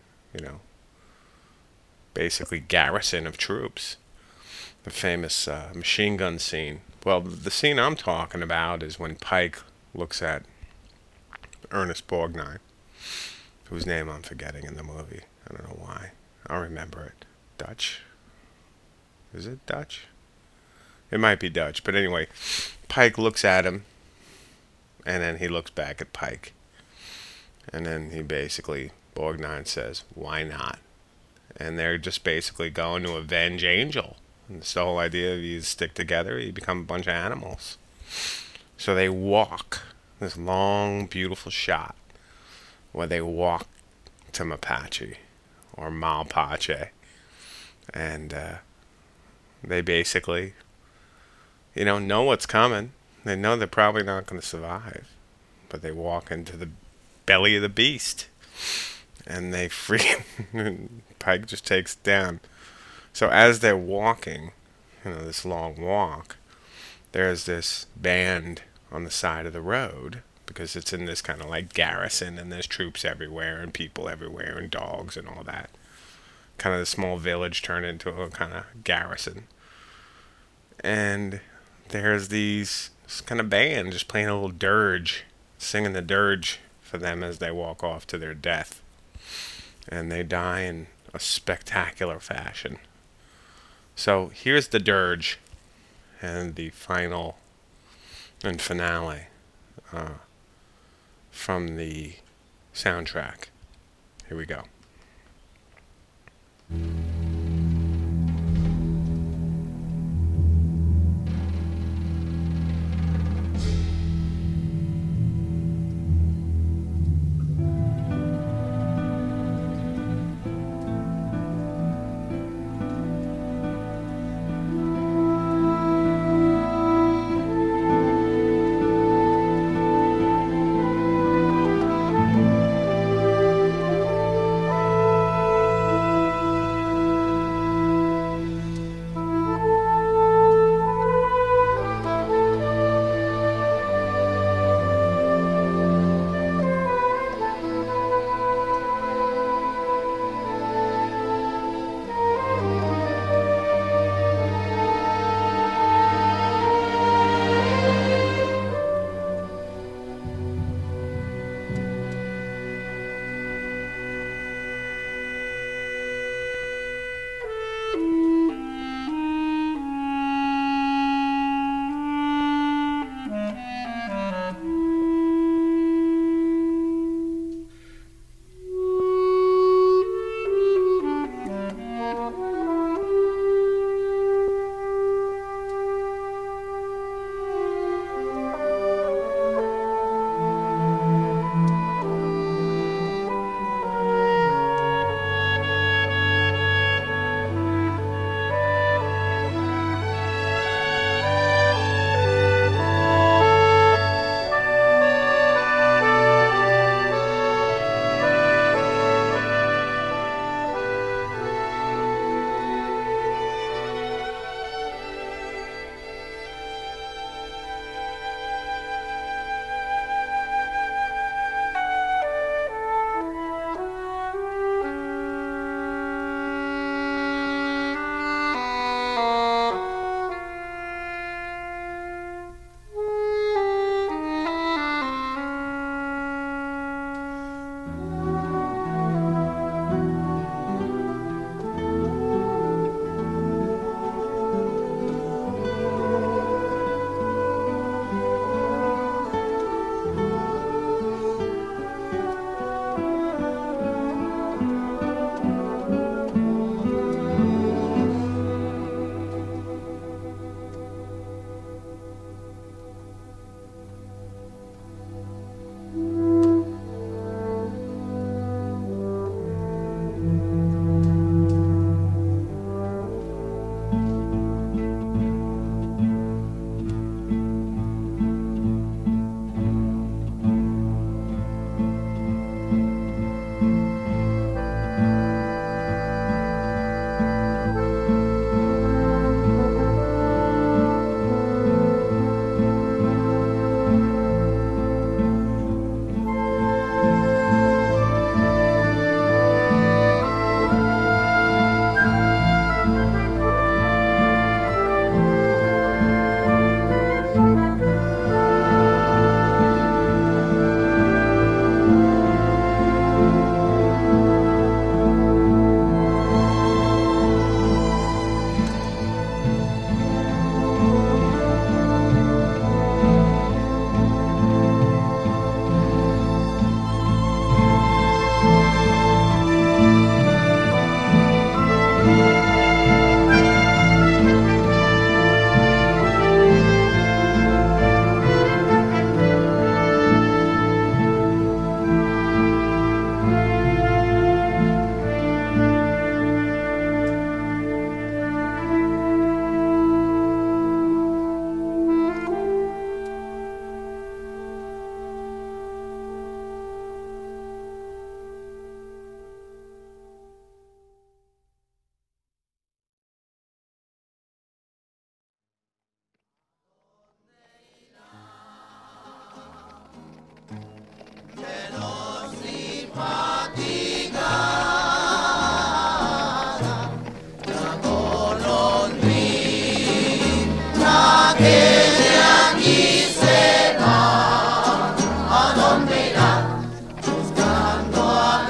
basically garrison of troops. The famous machine gun scene. Well, the scene I'm talking about is when Pike looks at Ernest Borgnine, whose name I'm forgetting in the movie. I don't know why. I'll remember it. Dutch? Is it Dutch? It might be Dutch, but anyway, Pike looks at him, and then he looks back at Pike. And then he basically, Borgnine says, why not? And they're just basically going to avenge Angel. And it's the whole idea of you stick together, you become a bunch of animals. So they walk, this long, beautiful shot, where they walk to Mapache, or Malpache. And they basically, know what's coming. They know they're probably not going to survive. But they walk into the belly of the beast. And they Pike just takes it down. So as they're walking, this long walk, there's this band on the side of the road, because it's in this kind of like garrison, and there's troops everywhere, and people everywhere, and dogs and all that. Kind of the small village turned into a kind of garrison. And there's this kind of band just playing a little dirge, singing the dirge for them as they walk off to their death. And they die in a spectacular fashion. So here's the dirge and the final and finale from the soundtrack. Here we go.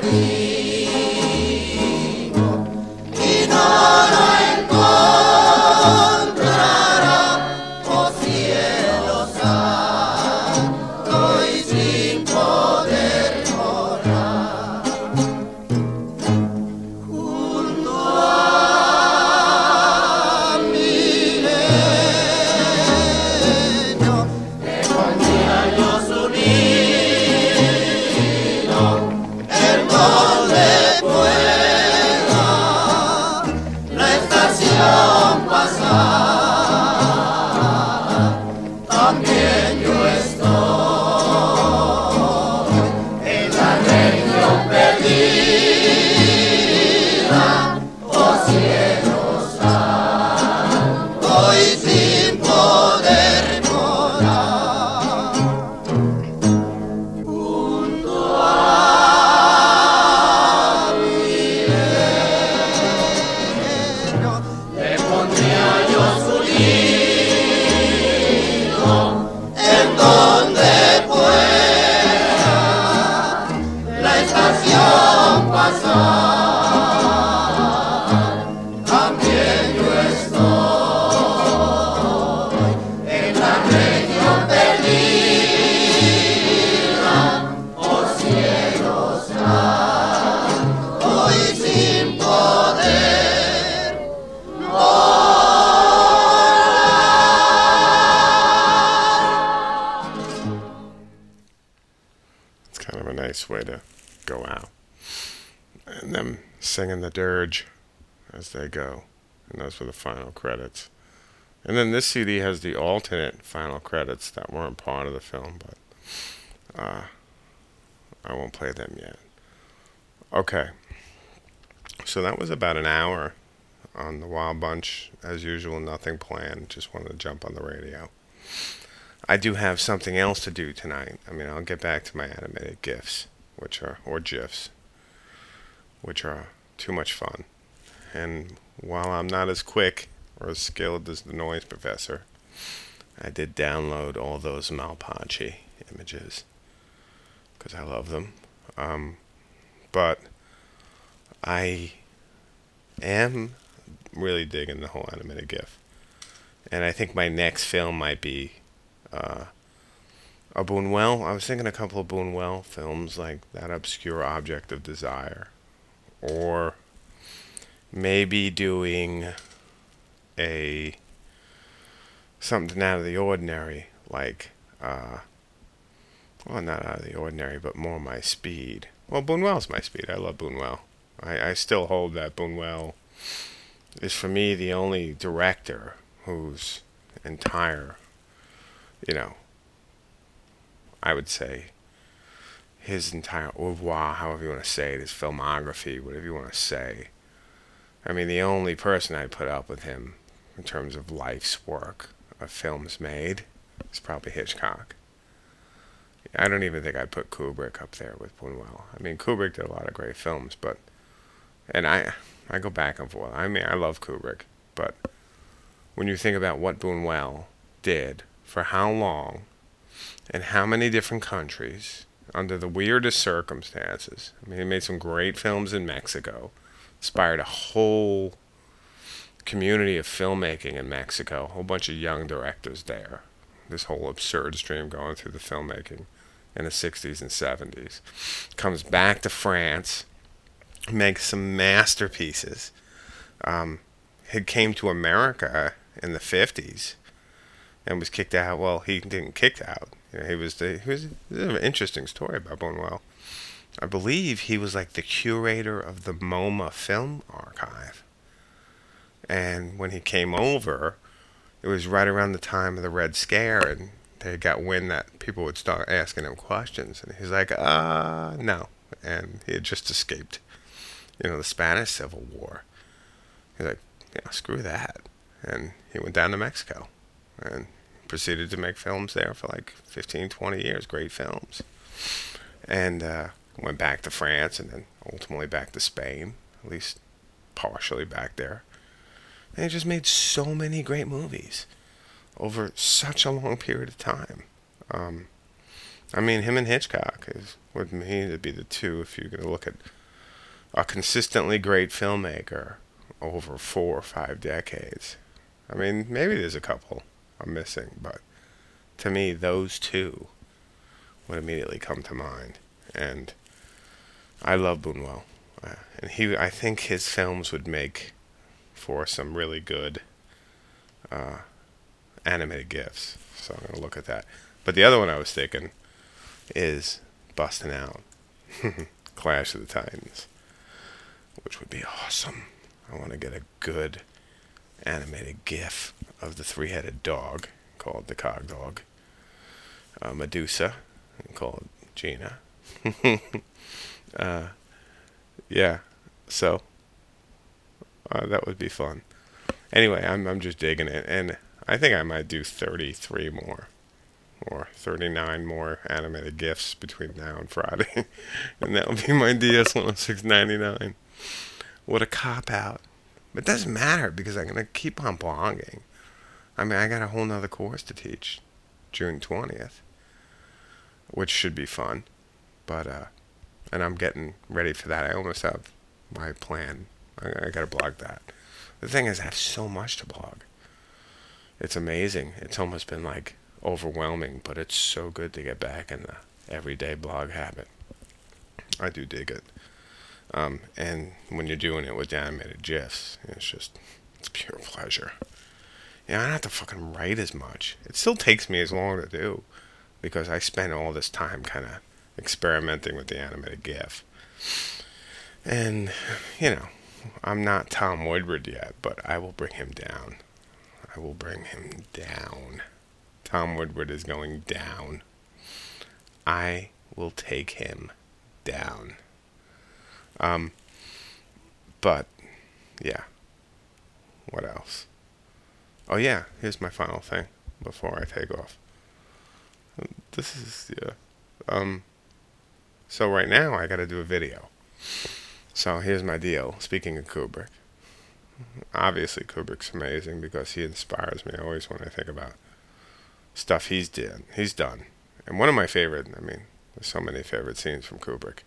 Way to go out. And them singing the dirge as they go. And those were the final credits. And then this CD has the alternate final credits that weren't part of the film, but I won't play them yet. Okay. So that was about an hour on the Wild Bunch. As usual, nothing planned. Just wanted to jump on the radio. I do have something else to do tonight. I mean, I'll get back to my animated GIFs, or GIFs, which are too much fun. And while I'm not as quick or as skilled as the Noise Professor, I did download all those Malpachi images because I love them. But I am really digging the whole animated GIF. And I think my next film might be a Buñuel. I was thinking a couple of Buñuel films like That Obscure Object of Desire, or maybe doing something out of the ordinary, like well, not out of the ordinary, but more my speed. Well, Buñuel's my speed. I love Buñuel. I still hold that Buñuel is for me the only director whose entire, I would say his entire oeuvre, however you want to say it, his filmography, whatever you want to say. I mean, the only person I'd put up with him in terms of life's work of films made is probably Hitchcock. I don't even think I'd put Kubrick up there with Buñuel. I mean, Kubrick did a lot of great films, and I go back and forth. I mean, I love Kubrick, but when you think about what Buñuel did for how long and how many different countries under the weirdest circumstances. I mean, he made some great films in Mexico, inspired a whole community of filmmaking in Mexico, a whole bunch of young directors there. This whole absurd stream going through the filmmaking in the 60s and 70s. Comes back to France, makes some masterpieces. He came to America in the 50s and was kicked out. Well, he didn't kicked out. He was an interesting story about Buñuel. I believe he was like the curator of the MoMA Film Archive. And when he came over, it was right around the time of the Red Scare, and they got wind that people would start asking him questions. And he's like, no. And he had just escaped, the Spanish Civil War. He's like, screw that. And he went down to Mexico and proceeded to make films there for like 15, 20 years, great films. And went back to France and then ultimately back to Spain, at least partially back there. And he just made so many great movies over such a long period of time. I mean, him and Hitchcock would me to be the two if you're going to look at a consistently great filmmaker over 4 or 5 decades. I mean, maybe there's a couple I'm missing, but to me, those two would immediately come to mind. And I love Buñuel. And I think his films would make for some really good animated GIFs. So I'm going to look at that. But the other one I was thinking is Bustin' Out. Clash of the Titans. Which would be awesome. I want to get a good animated GIF of the 3-headed dog called the Cog Dog. Medusa, called Gina. Yeah, so that would be fun. Anyway, I'm just digging it, and I think I might do 33 more or 39 more animated GIFs between now and Friday, and that will be my DS-106.99. What a cop-out. But it doesn't matter because I'm going to keep on blogging. I mean, I got a whole nother course to teach June 20th, which should be fun. But, and I'm getting ready for that. I almost have my plan. I got to blog that. The thing is, I have so much to blog. It's amazing. It's almost been like overwhelming, but it's so good to get back in the everyday blog habit. I do dig it. And when you're doing it with animated GIFs, it's pure pleasure. I don't have to fucking write as much. It still takes me as long to do because I spend all this time kind of experimenting with the animated GIF. And, I'm not Tom Woodward yet, but I will bring him down. I will bring him down. Tom Woodward is going down. I will take him down. But, yeah. What else? Oh, yeah. Here's my final thing before I take off. This is, so right now I gotta do a video. So here's my deal. Speaking of Kubrick. Obviously Kubrick's amazing because he inspires me always when I think about stuff he's done. And one of my favorite, there's so many favorite scenes from Kubrick.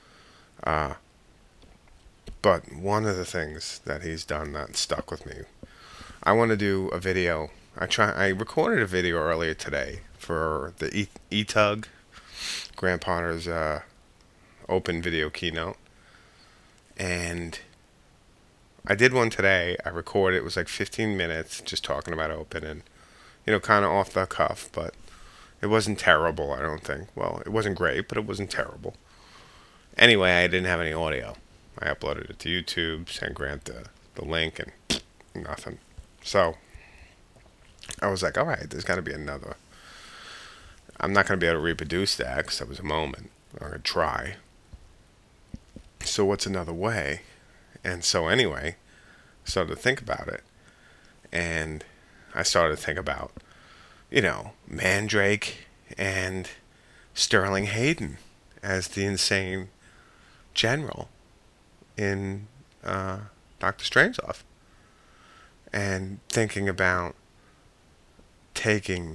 But one of the things that he's done that stuck with me, I want to do a video. I recorded a video earlier today for the ETUG, Grant Potter's open video keynote. And I did one today. I recorded, it was like 15 minutes just talking about open and, kind of off the cuff, but it wasn't terrible, I don't think. Well, it wasn't great, but it wasn't terrible. Anyway, I didn't have any audio. I uploaded it to YouTube, sent Grant the link, and nothing. So I was like, all right, there's got to be another. I'm not going to be able to reproduce that because that was a moment. I'm going to try. So what's another way? And so anyway, I started to think about it. And I started to think about, Mandrake and Sterling Hayden as the insane general in Dr. Strangelove. And thinking about taking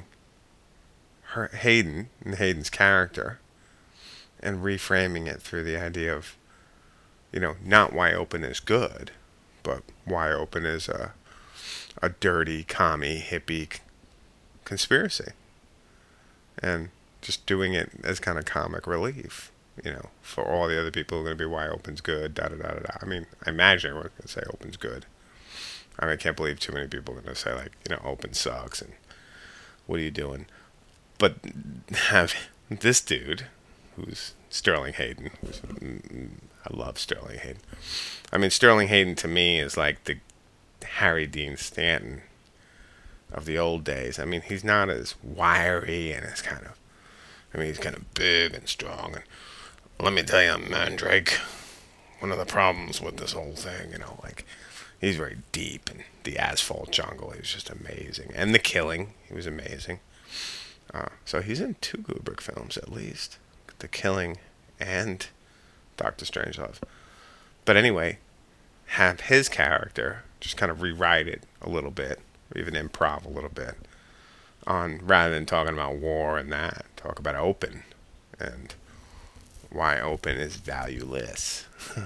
Hayden's character and reframing it through the idea of, not why open is good, but why open is a dirty, commie, hippie conspiracy. And just doing it as kind of comic relief, for all the other people who are going to be why open's good, da-da-da-da-da. I imagine everyone's going to say open's good. I can't believe too many people are going to say, open sucks and what are you doing? But have this dude, who's Sterling Hayden, I love Sterling Hayden. Sterling Hayden to me is like the Harry Dean Stanton of the old days. He's not as wiry and as kind of, he's kind of big and strong. And let me tell you, Mandrake, one of the problems with this whole thing, he's very deep in the Asphalt Jungle. He was just amazing. And The Killing, he was amazing. So he's in 2 Kubrick films at least. The Killing and Dr. Strangelove. But anyway, have his character just kind of rewrite it a little bit, or even improv a little bit, rather than talking about war and that, talk about open and why open is valueless.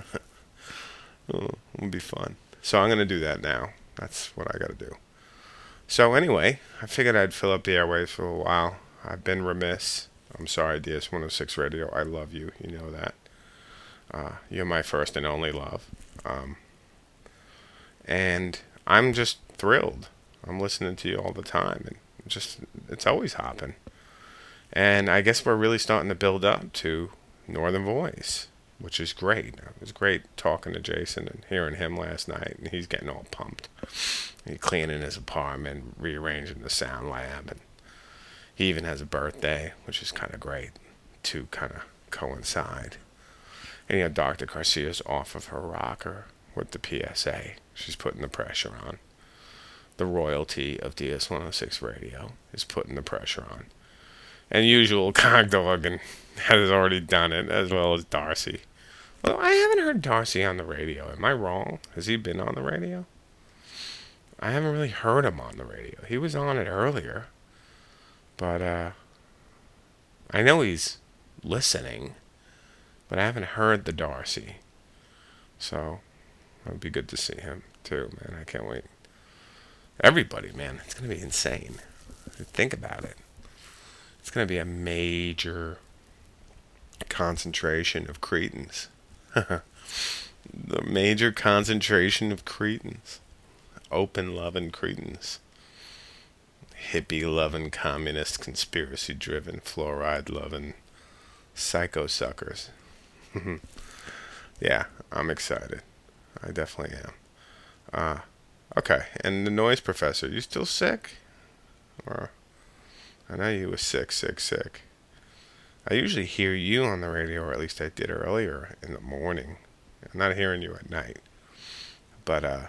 It'll be fun. So I'm going to do that now. That's what I got to do. So anyway, I figured I'd fill up the airwaves for a while. I've been remiss. I'm sorry, DS106 Radio. I love you. You know that. You're my first and only love. And I'm just thrilled. I'm listening to you all the time. And it's always hopping. And I guess we're really starting to build up to Northern Voice, which is great. It was great talking to Jason and hearing him last night, and he's getting all pumped. He's cleaning his apartment, rearranging the sound lab, and he even has a birthday, which is kind of great to kind of coincide. And Dr. Garcia's off of her rocker with the PSA. She's putting the pressure on. The royalty of DS106 Radio is putting the pressure on. And usual Cogdog has already done it, as well as Darcy. Well, I haven't heard Darcy on the radio. Am I wrong? Has he been on the radio? I haven't really heard him on the radio. He was on it earlier. But I know he's listening. But I haven't heard the Darcy. So it would be good to see him too, man. I can't wait. Everybody, man. It's going to be insane. Think about it. It's going to be a major concentration of Cretans. The major concentration of Cretans. Open-loving Cretans. Hippie-loving, communist, conspiracy-driven, fluoride-loving psycho-suckers. Yeah, I'm excited. I definitely am. Okay, and the noise professor, you still sick? Or I know you were sick. I usually hear you on the radio, or at least I did earlier in the morning. I'm not hearing you at night. But,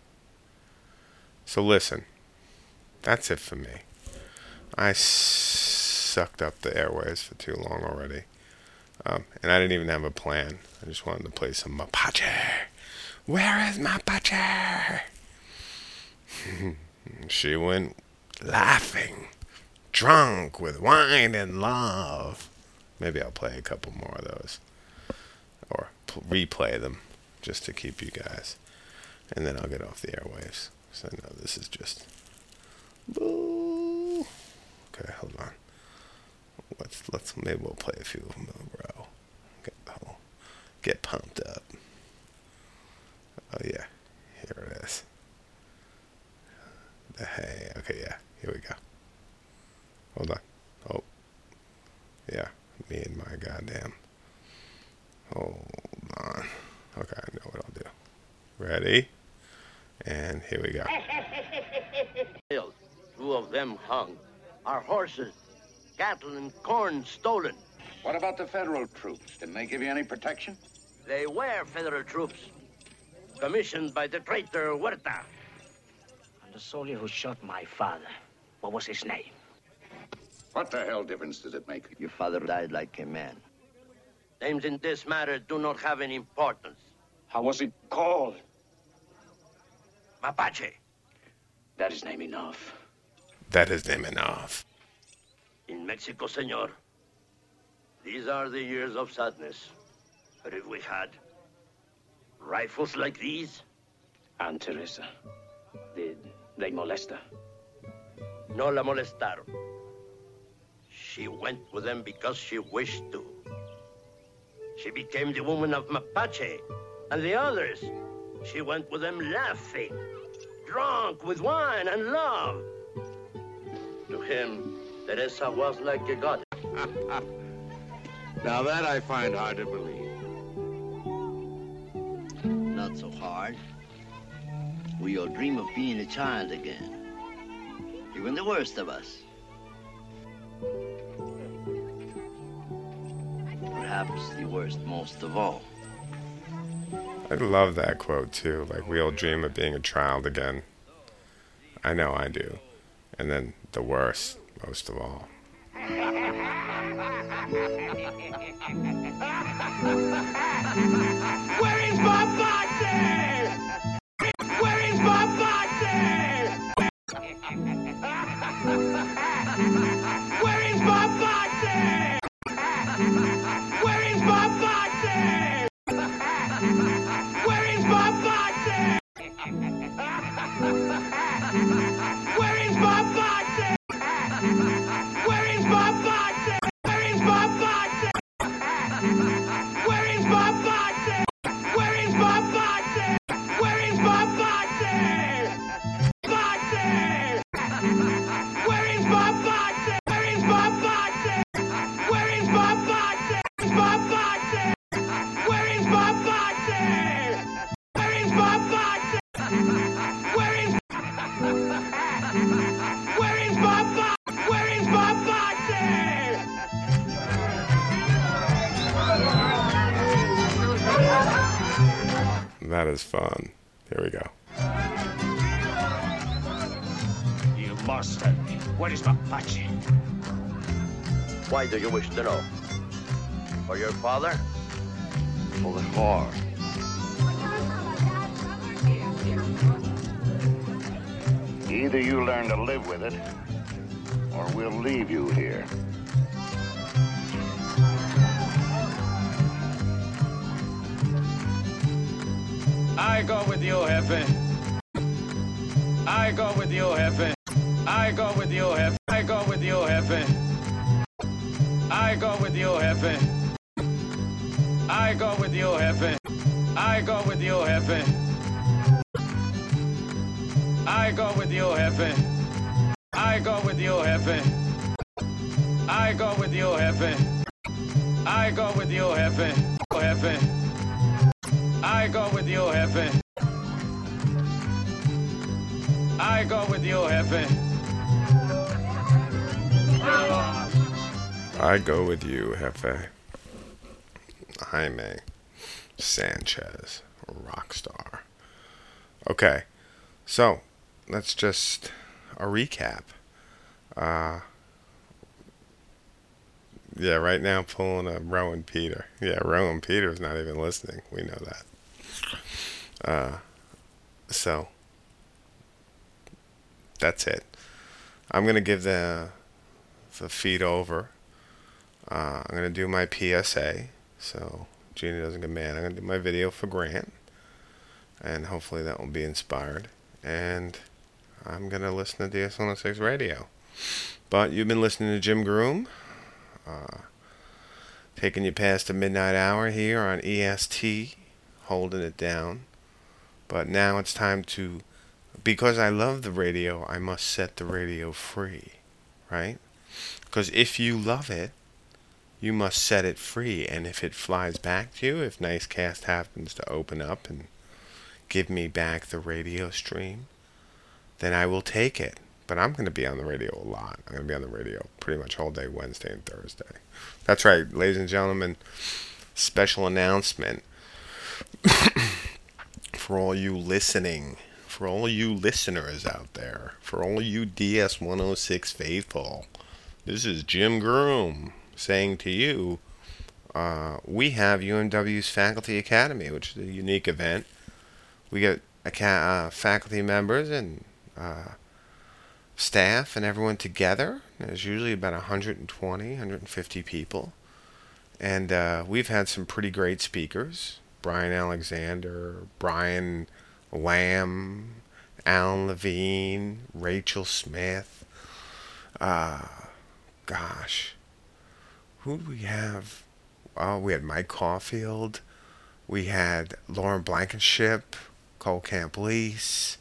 so listen. That's it for me. I sucked up the airways for too long already. And I didn't even have a plan. I just wanted to play some Mapache. Where is Mapache? She went laughing, drunk with wine and love. Maybe I'll play a couple more of those. Or replay them just to keep you guys. And then I'll get off the airwaves. So I know this is just... Boo. Okay, hold on. Maybe we'll play a few of them in a row. Get pumped up. Oh yeah, here it is. Okay, yeah, here we go. Hold on. Oh, yeah, me and my goddamn. Hold on. Okay, I know what I'll do. Ready? And here we go. Two of them hung. Our horses, cattle, and corn stolen. What about the federal troops? Didn't they give you any protection? They were federal troops, commissioned by the traitor Huerta. And the soldier who shot my father, what was his name? What the hell difference does it make? Your father died like a man. Names in this matter do not have any importance. How was it called? Mapache. That is name enough. That is name enough. In Mexico, senor, these are the years of sadness. But if we had rifles like these... Aunt Teresa, did they molest her? No la molestaron. She went with them because she wished to. She became the woman of Mapache. And the others, she went with them laughing, drunk with wine and love. To him, Teresa was like a goddess. Now that I find hard to believe. Not so hard. We all dream of being a child again. Even the worst of us. Perhaps the worst most of all. I love that quote too. Like, we all dream of being a child again. I know I do. And then the worst most of all. Where is Mapache? Where is Mapache? Where is Mapache? That is fun. Here we go. You must tell me. Where is Mapache? Why do you wish to know? For your father? For the whore. Either you learn to live with it, or we'll leave you here. I go with you, Jefe. I go with you, Jefe. I go with you, Jefe. I go with you, Jefe. I go with you, Jefe. I go with you, Jefe. I go with you, Jefe. I go with you, Jefe. I go with you, Jefe. I go with you, Jefe. I go with you, Jefe. Jefe. I go with you, Jefe. I go with you, Jefe. I go with you, Jefe. Jaime Sanchez, rock star. Okay, so let's just a recap. Yeah, right now pulling a Rowan Peter. Yeah, Rowan Peter's not even listening. We know that. So that's it. I'm gonna give the feed over. I'm gonna do my PSA, so Gina doesn't get mad. I'm gonna do my video for Grant, and hopefully that will be inspired. And I'm gonna listen to DS106 Radio. But you've been listening to Jim Groom, taking you past the midnight hour here on EST, holding it down. But now it's time to, because I love the radio, I must set the radio free, right? Because if you love it, you must set it free. And if it flies back to you, if Nicecast happens to open up and give me back the radio stream, then I will take it. But I'm going to be on the radio a lot. I'm going to be on the radio pretty much all day Wednesday and Thursday. That's right, ladies and gentlemen. Special announcement for all you listening, for all you listeners out there, for all you DS106 faithful. This is Jim Groom saying to you, we have UMW's Faculty Academy, which is a unique event. We get faculty members and staff and everyone together. There's usually about 120, 150 people. And we've had some pretty great speakers. Brian Alexander, Brian Lamb, Alan Levine, Rachel Smith. Gosh. Who do we have? Oh, we had Mike Caulfield. We had Lauren Blankenship, Cole Camp Lease.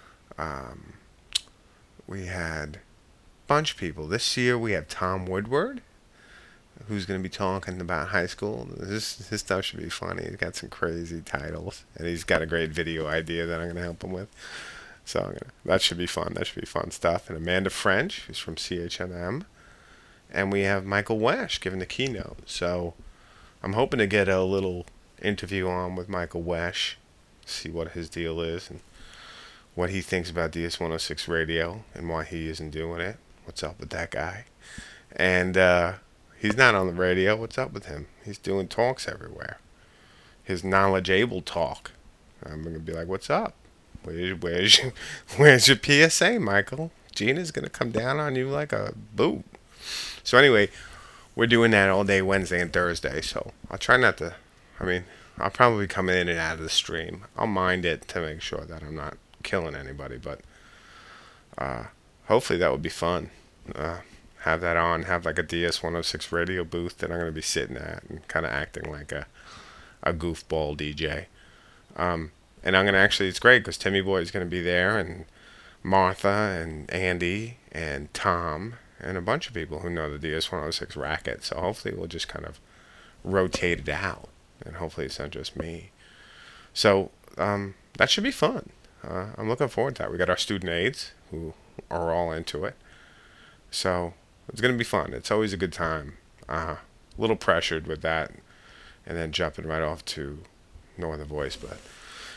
We had a bunch of people. This year we have Tom Woodward, who's going to be talking about high school. His stuff should be funny. He's got some crazy titles, and he's got a great video idea that I'm going to help him with. So that should be fun. That should be fun stuff. And Amanda French, who's from CHNM. And we have Michael Wesch giving the keynote. So I'm hoping to get a little interview on with Michael Wesch, see what his deal is and what he thinks about DS106 Radio and why he isn't doing it. What's up with that guy? And he's not on the radio. What's up with him? He's doing talks everywhere. His knowledgeable talk. I'm going to be like, what's up? Where's your PSA, Michael? Gina's going to come down on you like a boot. So anyway, we're doing that all day Wednesday and Thursday. So I'll try not to, I'll probably come in and out of the stream. I'll mind it to make sure that I'm not killing anybody. But hopefully that would be fun. Have that on, have like a DS106 radio booth that I'm going to be sitting at and kind of acting like a goofball DJ. And I'm going to actually, it's great because Timmy Boy is going to be there, and Martha and Andy and Tom and a bunch of people who know the DS106 racket. So hopefully we'll just kind of rotate it out, and hopefully it's not just me. So that should be fun. I'm looking forward to that. We got our student aides who are all into it. So it's going to be fun. It's always a good time. A little pressured with that, and then jumping right off to No Other Voice. But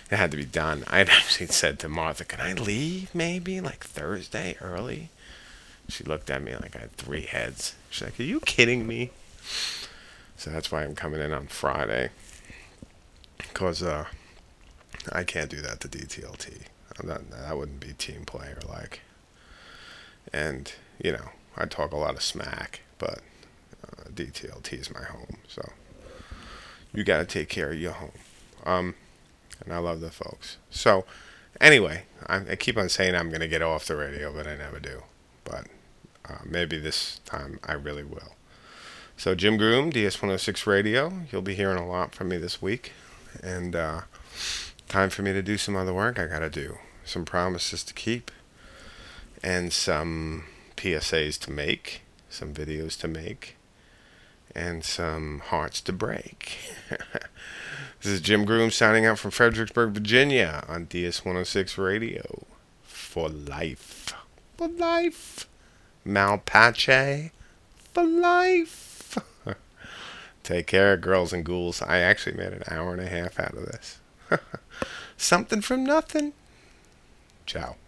it had to be done. I had actually said to Martha, can I leave maybe like Thursday early? She looked at me like I had 3 heads. She's like, are you kidding me? So that's why I'm coming in on Friday. Because I can't do that to DTLT. That wouldn't be team play or like. And, you know, I talk a lot of smack, but DTLT is my home. So you got to take care of your home. And I love the folks. So, anyway, I keep on saying I'm going to get off the radio, but I never do. But maybe this time I really will. So, Jim Groom, DS106 Radio. You'll be hearing a lot from me this week. And time for me to do some other work I got to do. Some promises to keep. And some PSAs to make. Some videos to make. And some hearts to break. This is Jim Groom signing out from Fredericksburg, Virginia on DS106 Radio. For life. For life. Malpache. For life. Take care, girls and ghouls. I actually made an hour and a half out of this. Something from nothing. Ciao.